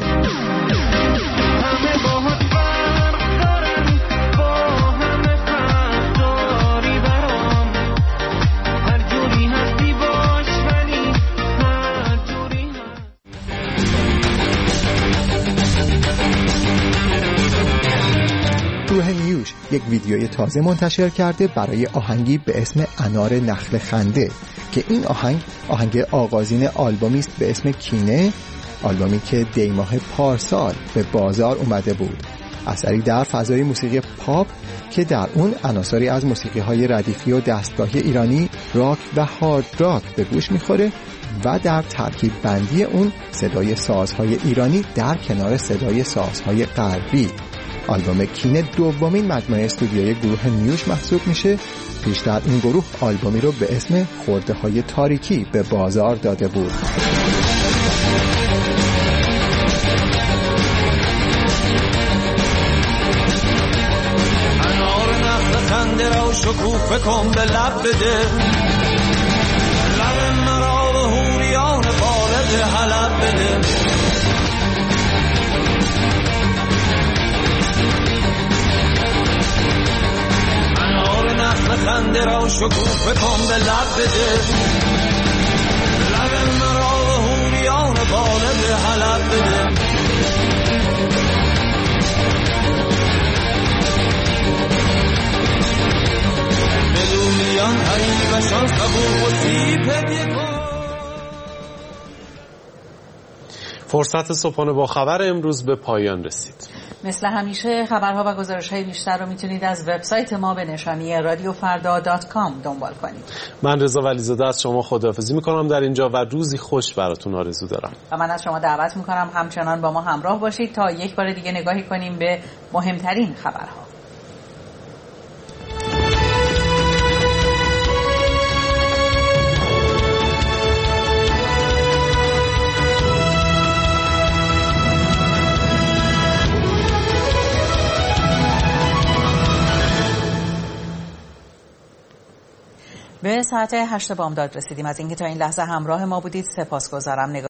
گروه نیوش یک ویدیوی تازه منتشر کرده برای آهنگی به اسم انار نخل خنده که این آهنگ آهنگ آغازین آلبومی است به اسم کینه، آلبومی که دیماه پارسال به بازار اومده بود. اثری در فضای موسیقی پاپ که در اون عناصری از موسیقی‌های ردیفی و دستگاهی ایرانی، راک و هارد راک به گوش می‌خوره و در ترکیب بندی اون صدای سازهای ایرانی در کنار صدای سازهای غربی. آلبوم کینه دومین مجموعه استودیویی گروه نیوش محسوب میشه. پیشتر این گروه آلبومی رو به اسم خرده‌های تاریکی به بازار داده بود. خنده را شکوفه کن به لب بده، لب مرا به هوریان بالد حلب بده. انار نخل خنده را شکوفه کن به لب بده، لب مرا به هوریان بالد حلب بده. فرصت صبحانه با خبر امروز به پایان رسید. مثل همیشه خبرها و گزارش‌های بیشتر رو میتونید از وبسایت ما به نشانی رادیو فردا دات کام دنبال کنید. من رضا ولیزاده از شما خداحافظی میکنم در اینجا و روزی خوش براتون آرزو دارم. و من از شما دعوت میکنم همچنان با ما همراه باشید تا یک بار دیگه نگاهی کنیم به مهمترین خبرها. به ساعت هشت بامداد رسیدیم. از اینکه تا این لحظه همراه ما بودید سپاسگزارم.